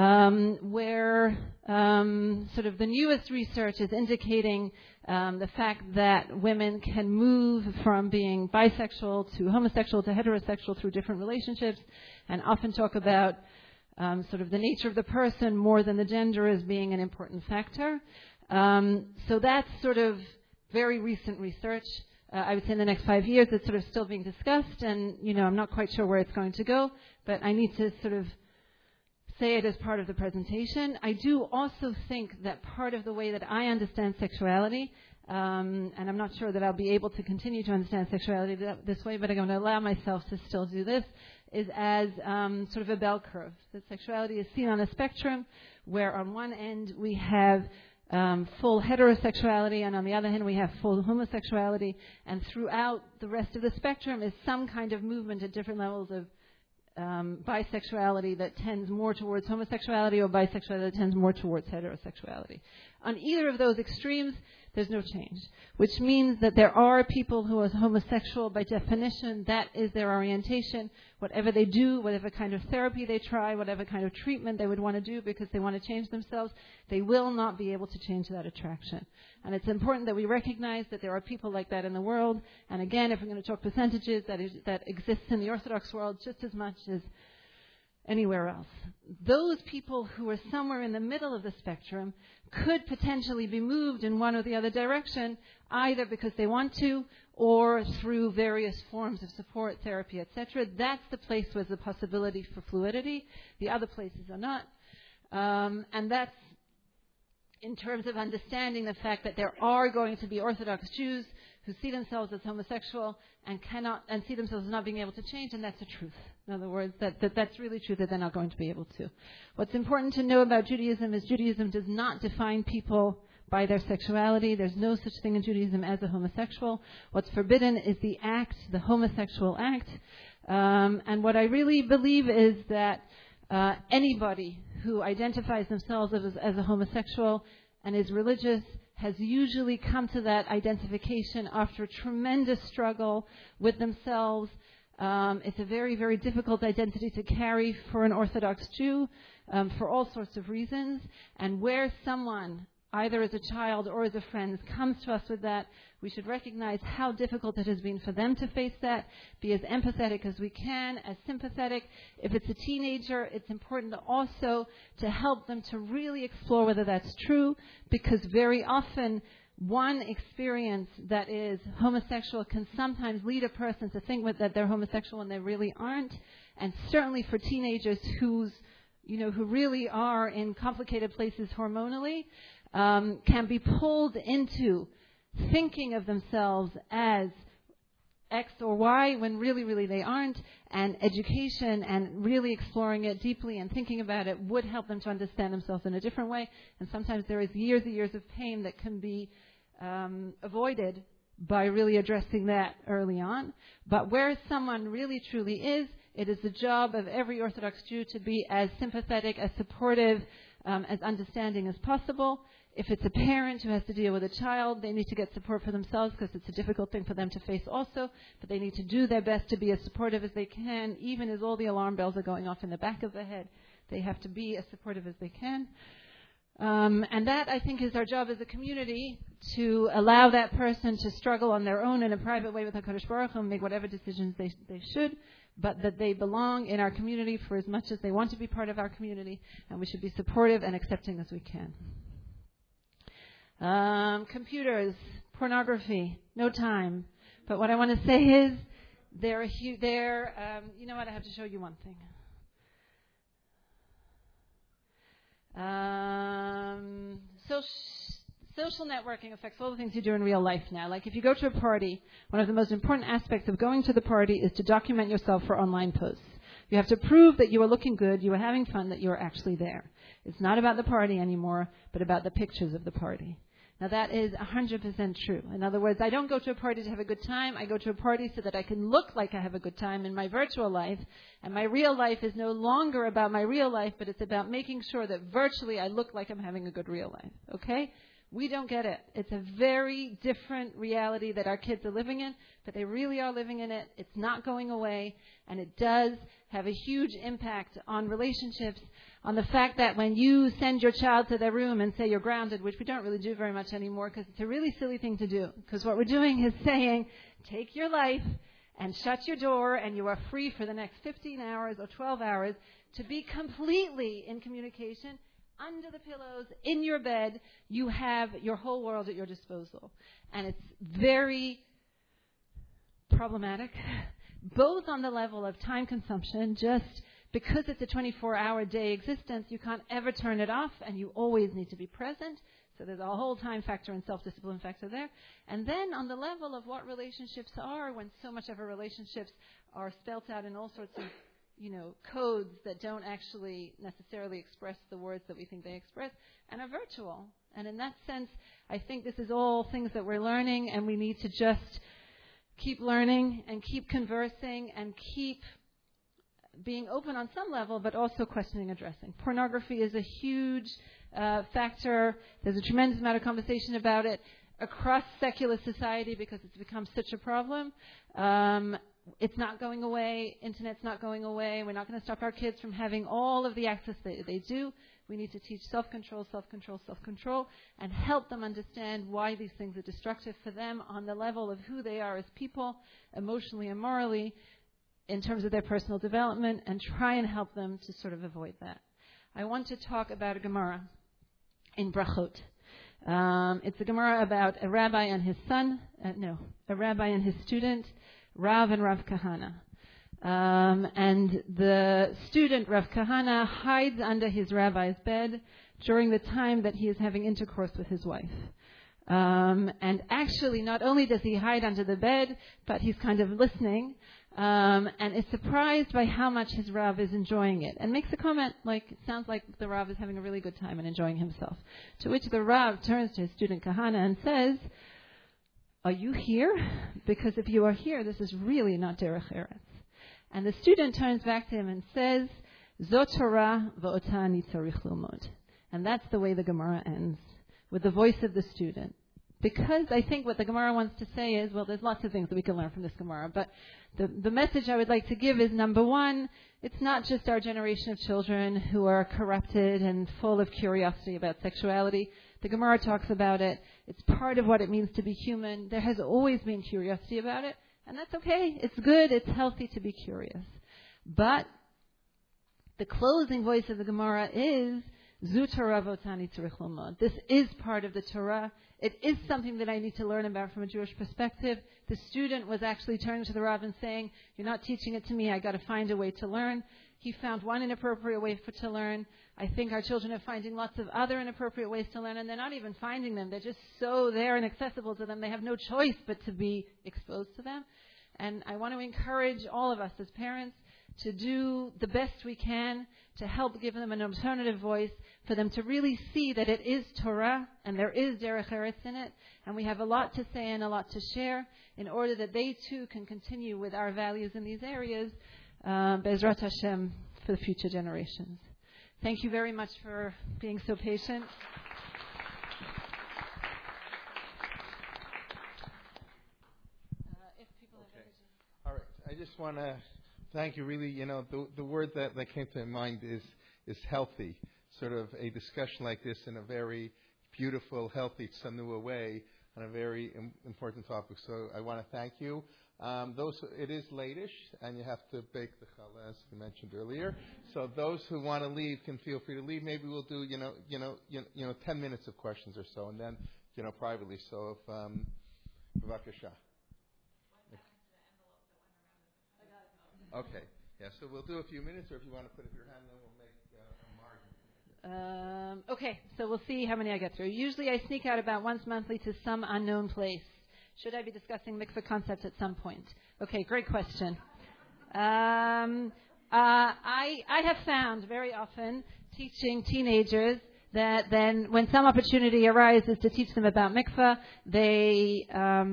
where sort of the newest research is indicating the fact that women can move from being bisexual to homosexual to heterosexual through different relationships, and often talk about sort of the nature of the person more than the gender as being an important factor. So that's sort of very recent research. I would say in the next 5 years it's sort of still being discussed, and I'm not quite sure where it's going to go, but I need to sort of say it as part of the presentation. I do also think that part of the way that I understand sexuality, and I'm not sure that I'll be able to continue to understand sexuality this way, but I'm going to allow myself to still do this, is as sort of a bell curve. That sexuality is seen on a spectrum where on one end we have full heterosexuality, and on the other hand we have full homosexuality, and throughout the rest of the spectrum is some kind of movement at different levels of bisexuality that tends more towards homosexuality, or bisexuality that tends more towards heterosexuality. On either of those extremes, there's no change, which means that there are people who are homosexual by definition. That is their orientation. Whatever they do, whatever kind of therapy they try, whatever kind of treatment they would want to do because they want to change themselves, they will not be able to change that attraction. And it's important that we recognize that there are people like that in the world. And again, if we're going to talk percentages, that exists in the Orthodox world just as much as anywhere else. Those people who are somewhere in the middle of the spectrum could potentially be moved in one or the other direction, either because they want to or through various forms of support, therapy, etc. That's the place where there's a possibility for fluidity. The other places are not. And that's in terms of understanding the fact that there are going to be Orthodox Jews who see themselves as homosexual and see themselves as not being able to change, and that's the truth. In other words, that's really true, that they're not going to be able to. What's important to know about Judaism is Judaism does not define people by their sexuality. There's no such thing in Judaism as a homosexual. What's forbidden is the act, the homosexual act. And what I really believe is that anybody who identifies themselves as a homosexual and is religious has usually come to that identification after a tremendous struggle with themselves. It's a very, very difficult identity to carry for an Orthodox Jew for all sorts of reasons. And where someone, either as a child or as a friend, comes to us with that, we should recognize how difficult it has been for them to face that, be as empathetic as we can, as sympathetic. If it's a teenager, it's important also to help them to really explore whether that's true, because very often one experience that is homosexual can sometimes lead a person to think that they're homosexual when they really aren't. And certainly for teenagers who really are in complicated places hormonally, can be pulled into thinking of themselves as X or Y when really, really they aren't. And education and really exploring it deeply and thinking about it would help them to understand themselves in a different way. And sometimes there is years and years of pain that can be avoided by really addressing that early on. But where someone really truly is, it is the job of every Orthodox Jew to be as sympathetic, as supportive, as understanding as possible. If it's a parent who has to deal with a child, they need to get support for themselves because it's a difficult thing for them to face also. But they need to do their best to be as supportive as they can, even as all the alarm bells are going off in the back of the head. They have to be as supportive as they can. And that, I think, is our job as a community, to allow that person to struggle on their own in a private way with HaKadosh Baruch Hu and make whatever decisions they should, but that they belong in our community for as much as they want to be part of our community, and we should be supportive and accepting as we can. Computers, pornography, no time. But what I want to say is, you know what, I have to show you one thing. Social networking affects all the things you do in real life now. Like if you go to a party, one of the most important aspects of going to the party is to document yourself for online posts. You have to prove that you are looking good, you are having fun, that you are actually there. It's not about the party anymore, but about the pictures of the party. Now that is 100% true. In other words, I don't go to a party to have a good time. I go to a party so that I can look like I have a good time in my virtual life. And my real life is no longer about my real life, but it's about making sure that virtually I look like I'm having a good real life. Okay? We don't get it. It's a very different reality that our kids are living in, but they really are living in it. It's not going away, and it does have a huge impact on relationships, on the fact that when you send your child to their room and say you're grounded, which we don't really do very much anymore because it's a really silly thing to do, because what we're doing is saying, take your life and shut your door, and you are free for the next 15 hours or 12 hours to be completely in communication. Under the pillows, in your bed, you have your whole world at your disposal. And it's very problematic, both on the level of time consumption, just because it's a 24-hour day existence, you can't ever turn it off, and you always need to be present. So there's a whole time factor and self-discipline factor there. And then on the level of what relationships are, when so much of our relationships are spelt out in all sorts of codes that don't actually necessarily express the words that we think they express, and are virtual. And in that sense, I think this is all things that we're learning, and we need to just keep learning and keep conversing and keep being open on some level, but also questioning, addressing. Pornography is a huge factor. There's a tremendous amount of conversation about it across secular society because it's become such a problem. It's not going away. Internet's not going away. We're not going to stop our kids from having all of the access they do. We need to teach self-control, and help them understand why these things are destructive for them on the level of who they are as people, emotionally and morally, in terms of their personal development, and try and help them to sort of avoid that. I want to talk about a Gemara in Brachot. It's a Gemara about a rabbi and his son, a rabbi and his student, Rav and Rav Kahana. And the student, Rav Kahana, hides under his rabbi's bed during the time that he is having intercourse with his wife. And actually, not only does he hide under the bed, but he's kind of listening, and is surprised by how much his Rav is enjoying it, and makes a comment like, it sounds like the Rav is having a really good time and enjoying himself. To which the Rav turns to his student Kahana and says, "Are you here? Because if you are here, this is really not derech eretz." And the student turns back to him and says, "Zot Torah v'ota ani tzarich lilmod." And that's the way the Gemara ends, with the voice of the student. Because I think what the Gemara wants to say is, well, there's lots of things that we can learn from this Gemara, but the message I would like to give is, number one, it's not just our generation of children who are corrupted and full of curiosity about sexuality. The Gemara talks about it. It's part of what it means to be human. There has always been curiosity about it, and that's okay. It's good. It's healthy to be curious. But the closing voice of the Gemara is, Zu Torah v'otani tzarich lilmod. This is part of the Torah. It is something that I need to learn about from a Jewish perspective. The student was actually turning to the Rav and saying, "You're not teaching it to me. I got to find a way to learn." He found one inappropriate way to learn. I think our children are finding lots of other inappropriate ways to learn, and they're not even finding them. They're just so there and accessible to them. They have no choice but to be exposed to them. And I want to encourage all of us as parents to do the best we can to help give them an alternative voice, for them to really see that it is Torah and there is Derech Eretz in it, and we have a lot to say and a lot to share in order that they too can continue with our values in these areas, Be'ezrat Hashem, for the future generations. Thank you very much for being so patient. All right. I just want to thank you. Really, the word that came to my mind is healthy. Sort of a discussion like this in a very beautiful, healthy, tzanua way on a very important topic. So I want to thank you. It is late-ish, and you have to bake the challah, as you mentioned earlier. So those who want to leave can feel free to leave. Maybe we'll do 10 minutes of questions or so, and then privately. So if Bavakasha. Okay. Yeah. So we'll do a few minutes, or if you want to put up your hand, then we'll make a margin. Okay. So we'll see how many I get through. Usually, I sneak out about once monthly to some unknown place. Should I be discussing mikveh concepts at some point? Okay, great question. I have found very often teaching teenagers that then when some opportunity arises to teach them about mikveh, they,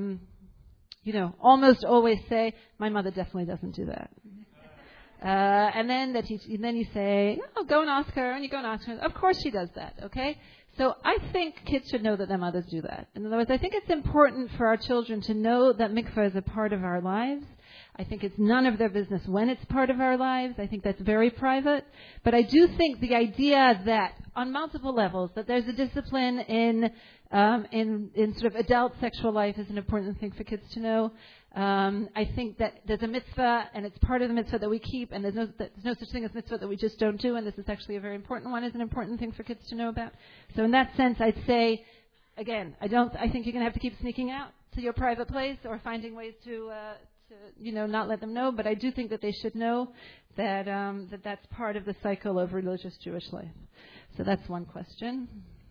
almost always say, my mother definitely doesn't do that. And then you say, oh, go and ask her, and you go and ask her. Of course she does that, okay? So I think kids should know that their mothers do that. In other words, I think it's important for our children to know that mikveh is a part of our lives. I think it's none of their business when it's part of our lives. I think that's very private. But I do think the idea that on multiple levels, that there's a discipline in sort of adult sexual life is an important thing for kids to know. I think that there's a mitzvah, and it's part of the mitzvah that we keep, and there's no such thing as mitzvah that we just don't do, and this is actually a very important one, is an important thing for kids to know about. So in that sense, I'd say, again, I think you're going to have to keep sneaking out to your private place or finding ways to not let them know, but I do think that they should know that that's part of the cycle of religious Jewish life. So that's one question.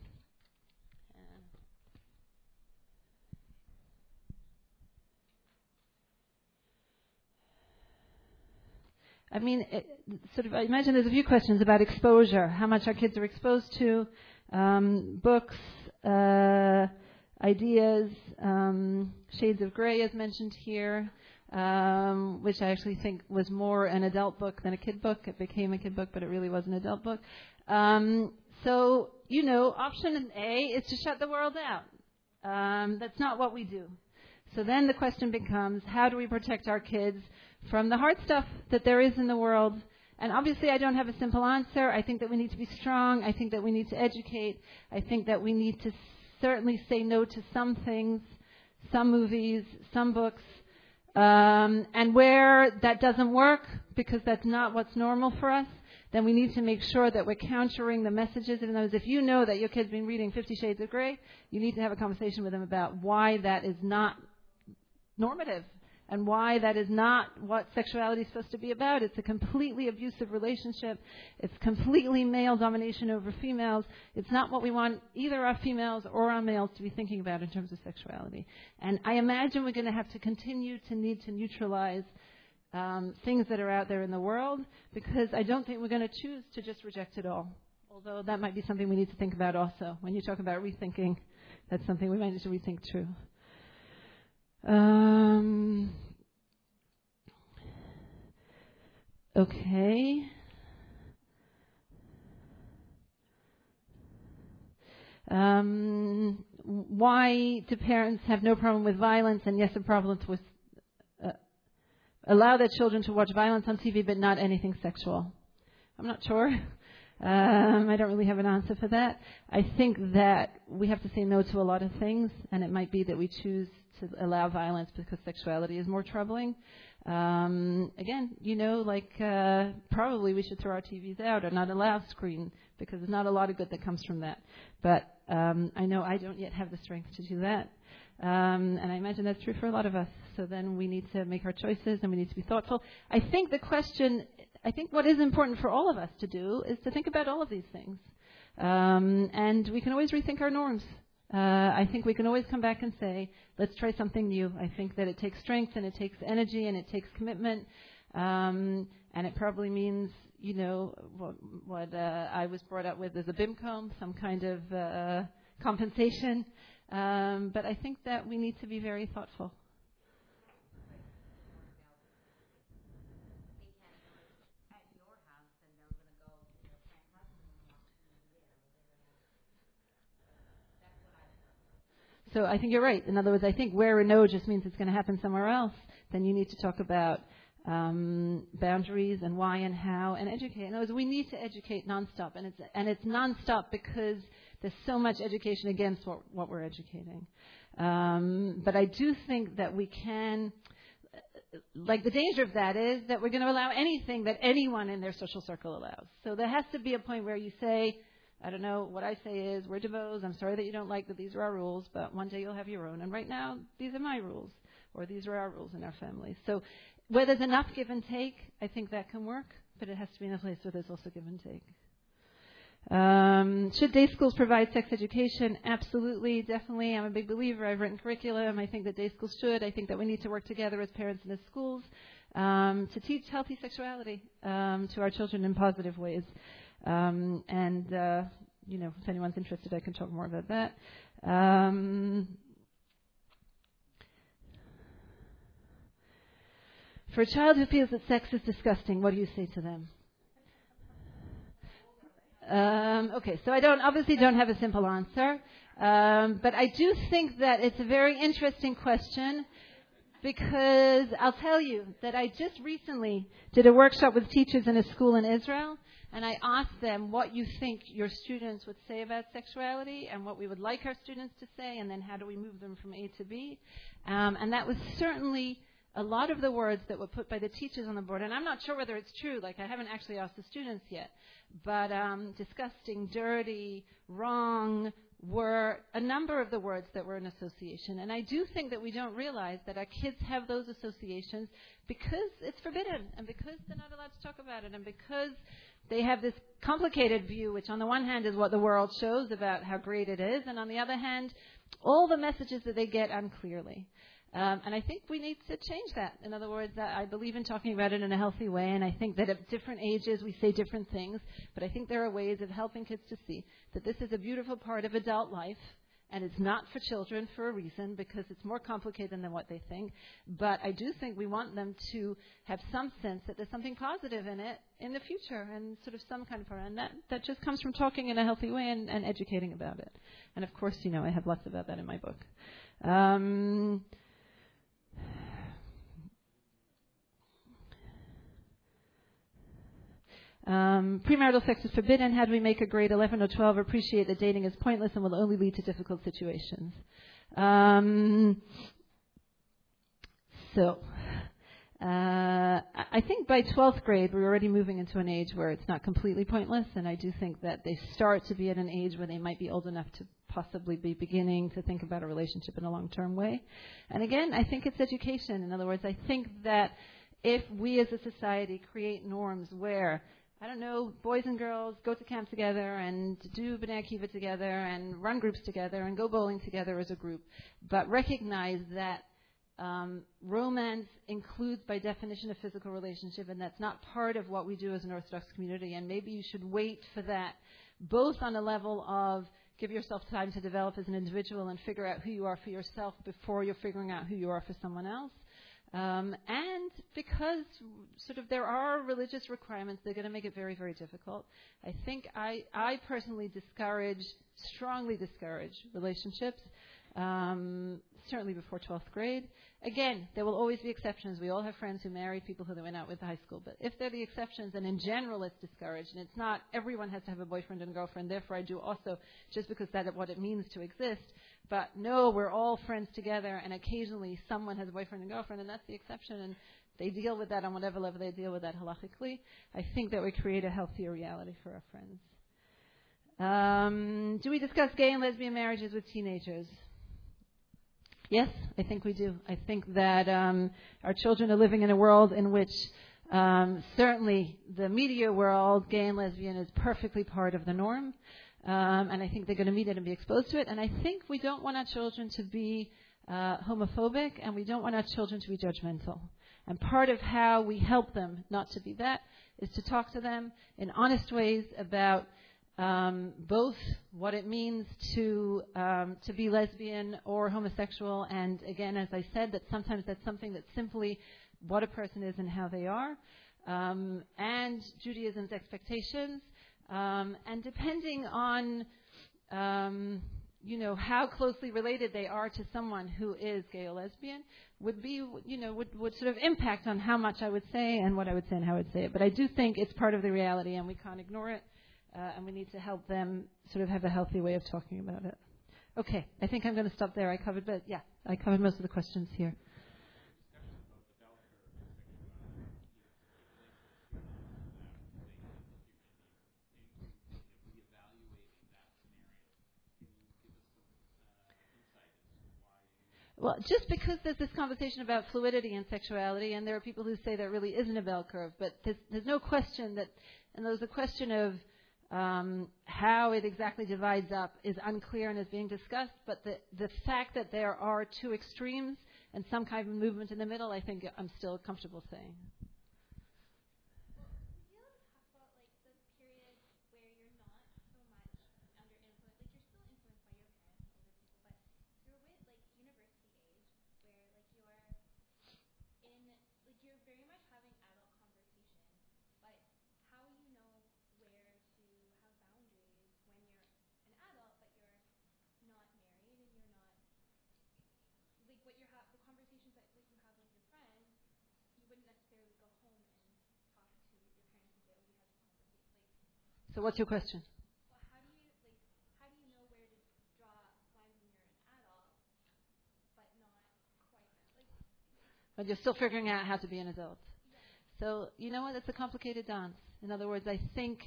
I mean, I imagine there's a few questions about exposure, how much our kids are exposed to, books, ideas, Shades of Grey is mentioned here, which I actually think was more an adult book than a kid book. It became a kid book, but it really was an adult book. So, option A is to shut the world out. That's not what we do. So then the question becomes, how do we protect our kids from the hard stuff that there is in the world? And obviously I don't have a simple answer. I think that we need to be strong. I think that we need to educate. I think that we need to certainly say no to some things, some movies, some books. And where that doesn't work, because that's not what's normal for us, then we need to make sure that we're countering the messages. In other words, if you know that your kid's been reading 50 Shades of Grey, you need to have a conversation with them about why that is not normative and why that is not what sexuality is supposed to be about. It's a completely abusive relationship. It's completely male domination over females. It's not what we want either our females or our males to be thinking about in terms of sexuality. And I imagine we're going to have to continue to need to neutralize things that are out there in the world, because I don't think we're going to choose to just reject it all. Although that might be something we need to think about also. When you talk about rethinking, that's something we might need to rethink too. Okay. Why do parents have no problem with violence and yes, a problem with allow their children to watch violence on TV but not anything sexual? I'm not sure. I don't really have an answer for that. I think that we have to say no to a lot of things, and it might be that we choose to allow violence because sexuality is more troubling. Again, probably we should throw our TVs out or not allow screen, because there's not a lot of good that comes from that. But I know I don't yet have the strength to do that. And I imagine that's true for a lot of us. So then we need to make our choices and we need to be thoughtful. I think what is important for all of us to do is to think about all of these things. And we can always rethink our norms. I think we can always come back and say, let's try something new. I think that it takes strength and it takes energy and it takes commitment. And And it probably means, what I was brought up with as a BIMCOM, some kind of compensation. But I think that we need to be very thoughtful. So I think you're right. In other words, I think where or no just means it's going to happen somewhere else. Then you need to talk about boundaries and why and how and educate. In other words, we need to educate nonstop, and it's nonstop because there's so much education against what we're educating. But I do think that we can. Like the danger of that is that we're going to allow anything that anyone in their social circle allows. So there has to be a point where you say, I don't know, what I say is, we're DeVos, I'm sorry that you don't like that these are our rules, but one day you'll have your own. And right now, these are my rules, or these are our rules in our family. So where there's enough give and take, I think that can work, but it has to be in a place where there's also give and take. Should day schools provide sex education? Absolutely, definitely. I'm a big believer. I've written curriculum. I think that day schools should. I think that we need to work together as parents and as schools to teach healthy sexuality to our children in positive ways. If anyone's interested, I can talk more about that. For a child who feels that sex is disgusting, what do you say to them? Okay, so I obviously don't have a simple answer, but I do think that it's a very interesting question because I'll tell you that I just recently did a workshop with teachers in a school in Israel, and I asked them what you think your students would say about sexuality and what we would like our students to say, and then how do we move them from A to B. And that was certainly a lot of the words that were put by the teachers on the board. And I'm not sure whether it's true. Like, I haven't actually asked the students yet. But disgusting, dirty, wrong were a number of the words that were in association. And I do think that we don't realize that our kids have those associations because it's forbidden and because they're not allowed to talk about it and because they have this complicated view, which on the one hand is what the world shows about how great it is, and on the other hand, all the messages that they get unclearly. And I think we need to change that. In other words, I believe in talking about it in a healthy way, and I think that at different ages we say different things, but I think there are ways of helping kids to see that this is a beautiful part of adult life, and it's not for children for a reason because it's more complicated than what they think. But I do think we want them to have some sense that there's something positive in it in the future and sort of some kind of program. And that just comes from talking in a healthy way and educating about it. And of course, I have lots about that in my book. Premarital sex is forbidden. How do we make a grade 11 or 12 appreciate that dating is pointless and will only lead to difficult situations? I think by 12th grade we're already moving into an age where it's not completely pointless, and I do think that they start to be at an age where they might be old enough to possibly be beginning to think about a relationship in a long-term way. And again, I think it's education. In other words, I think that if we as a society create norms where, I don't know, boys and girls go to camp together and do B'nai Akiva together and run groups together and go bowling together as a group, but recognize that romance includes by definition a physical relationship, and that's not part of what we do as an Orthodox community, and maybe you should wait for that, both on a level of give yourself time to develop as an individual and figure out who you are for yourself before you're figuring out who you are for someone else. And because sort of there are religious requirements, they're going to make it very, very difficult. I think I personally strongly discourage relationships, certainly before 12th grade. Again, there will always be exceptions. We all have friends who married people who they went out with in high school. But if they're the exceptions, then in general it's discouraged. And it's not everyone has to have a boyfriend and a girlfriend. Therefore, I do also, just because that's what it means to exist. But no, we're all friends together, and occasionally someone has a boyfriend and girlfriend, and that's the exception. And they deal with that on whatever level they deal with that halachically. I think that we create a healthier reality for our friends. Do we discuss gay and lesbian marriages with teenagers? Yes, I think we do. I think that our children are living in a world in which certainly the media world, gay and lesbian, is perfectly part of the norm. And I think they're going to meet it and be exposed to it. And I think we don't want our children to be homophobic, and we don't want our children to be judgmental. And part of how we help them not to be that is to talk to them in honest ways about both what it means to be lesbian or homosexual, and again, as I said, that sometimes that's something that's simply what a person is and how they are, and Judaism's expectations, and depending on how closely related they are to someone who is gay or lesbian would sort of impact on how much I would say and what I would say and how I would say it. But I do think it's part of the reality and we can't ignore it, and we need to help them sort of have a healthy way of talking about it. Okay, I think I'm going to stop there. I covered most of the questions here. Well, just because there's this conversation about fluidity and sexuality, and there are people who say there really isn't a bell curve, but there's no question that, and there's a question of how it exactly divides up is unclear and is being discussed, but the fact that there are two extremes and some kind of movement in the middle, I think I'm still comfortable saying. So what's your question? Well, how do you know where to draw lines when you're an adult, but not quite But you're still figuring out how to be an adult. Yeah. So you know what? It's a complicated dance. In other words, I think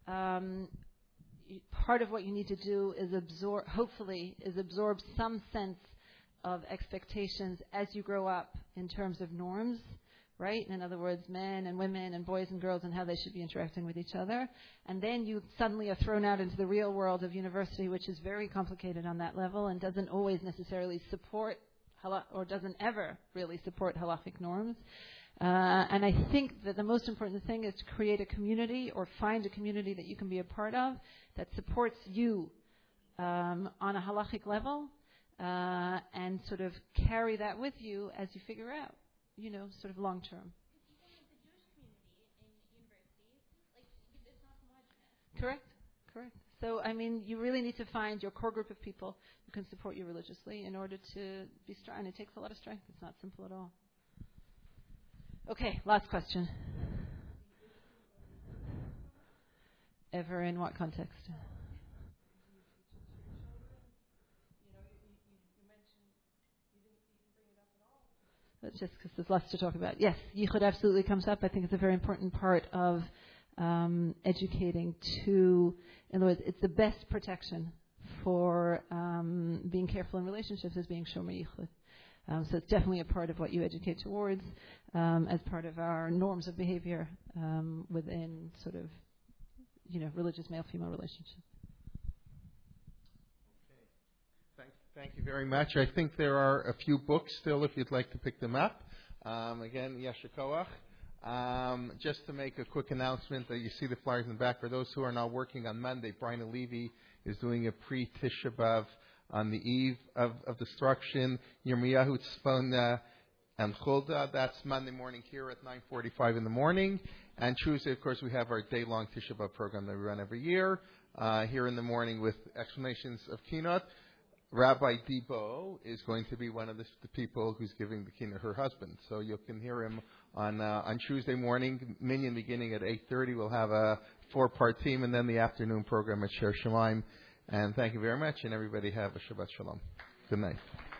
part of what you need to do is absorb some sense of expectations as you grow up in terms of norms. Right? In other words, men and women and boys and girls and how they should be interacting with each other. And then you suddenly are thrown out into the real world of university, which is very complicated on that level and doesn't always necessarily support or doesn't ever really support halachic norms. And I think that the most important thing is to create a community or find a community that you can be a part of that supports you on a halachic level and sort of carry that with you as you figure out. Sort of long term. Even with the Jewish community in universities, it's not homogenous. Correct. So, you really need to find your core group of people who can support you religiously in order to be strong. And it takes a lot of strength. It's not simple at all. Okay, last question. Ever in what context? That's just because there's lots to talk about. Yes, yichud absolutely comes up. I think it's a very important part of educating to, in other words, it's the best protection for being careful in relationships is being shomer yichud. So it's definitely a part of what you educate towards as part of our norms of behavior within sort of, religious male-female relationships. Thank you very much. I think there are a few books still if you'd like to pick them up. Again, Yasher Koach. Just to make a quick announcement, that you see the flyers in the back. For those who are now working on Monday, Brian Levy is doing a pre-Tisha B'Av on the eve of destruction. Yirmiyahu Tzfona and Chulda. That's Monday morning here at 9:45 in the morning. And Tuesday, of course, we have our day-long Tisha B'Av program that we run every year. Here in the morning with explanations of Kinot. Rabbi Debo is going to be one of the people who's giving the keynote, her husband. So you can hear him on Tuesday morning, minyan beginning at 8:30. We'll have a 4-part team, and then the afternoon program at Sher Shemaim. And thank you very much, and everybody have a Shabbat Shalom. Good night.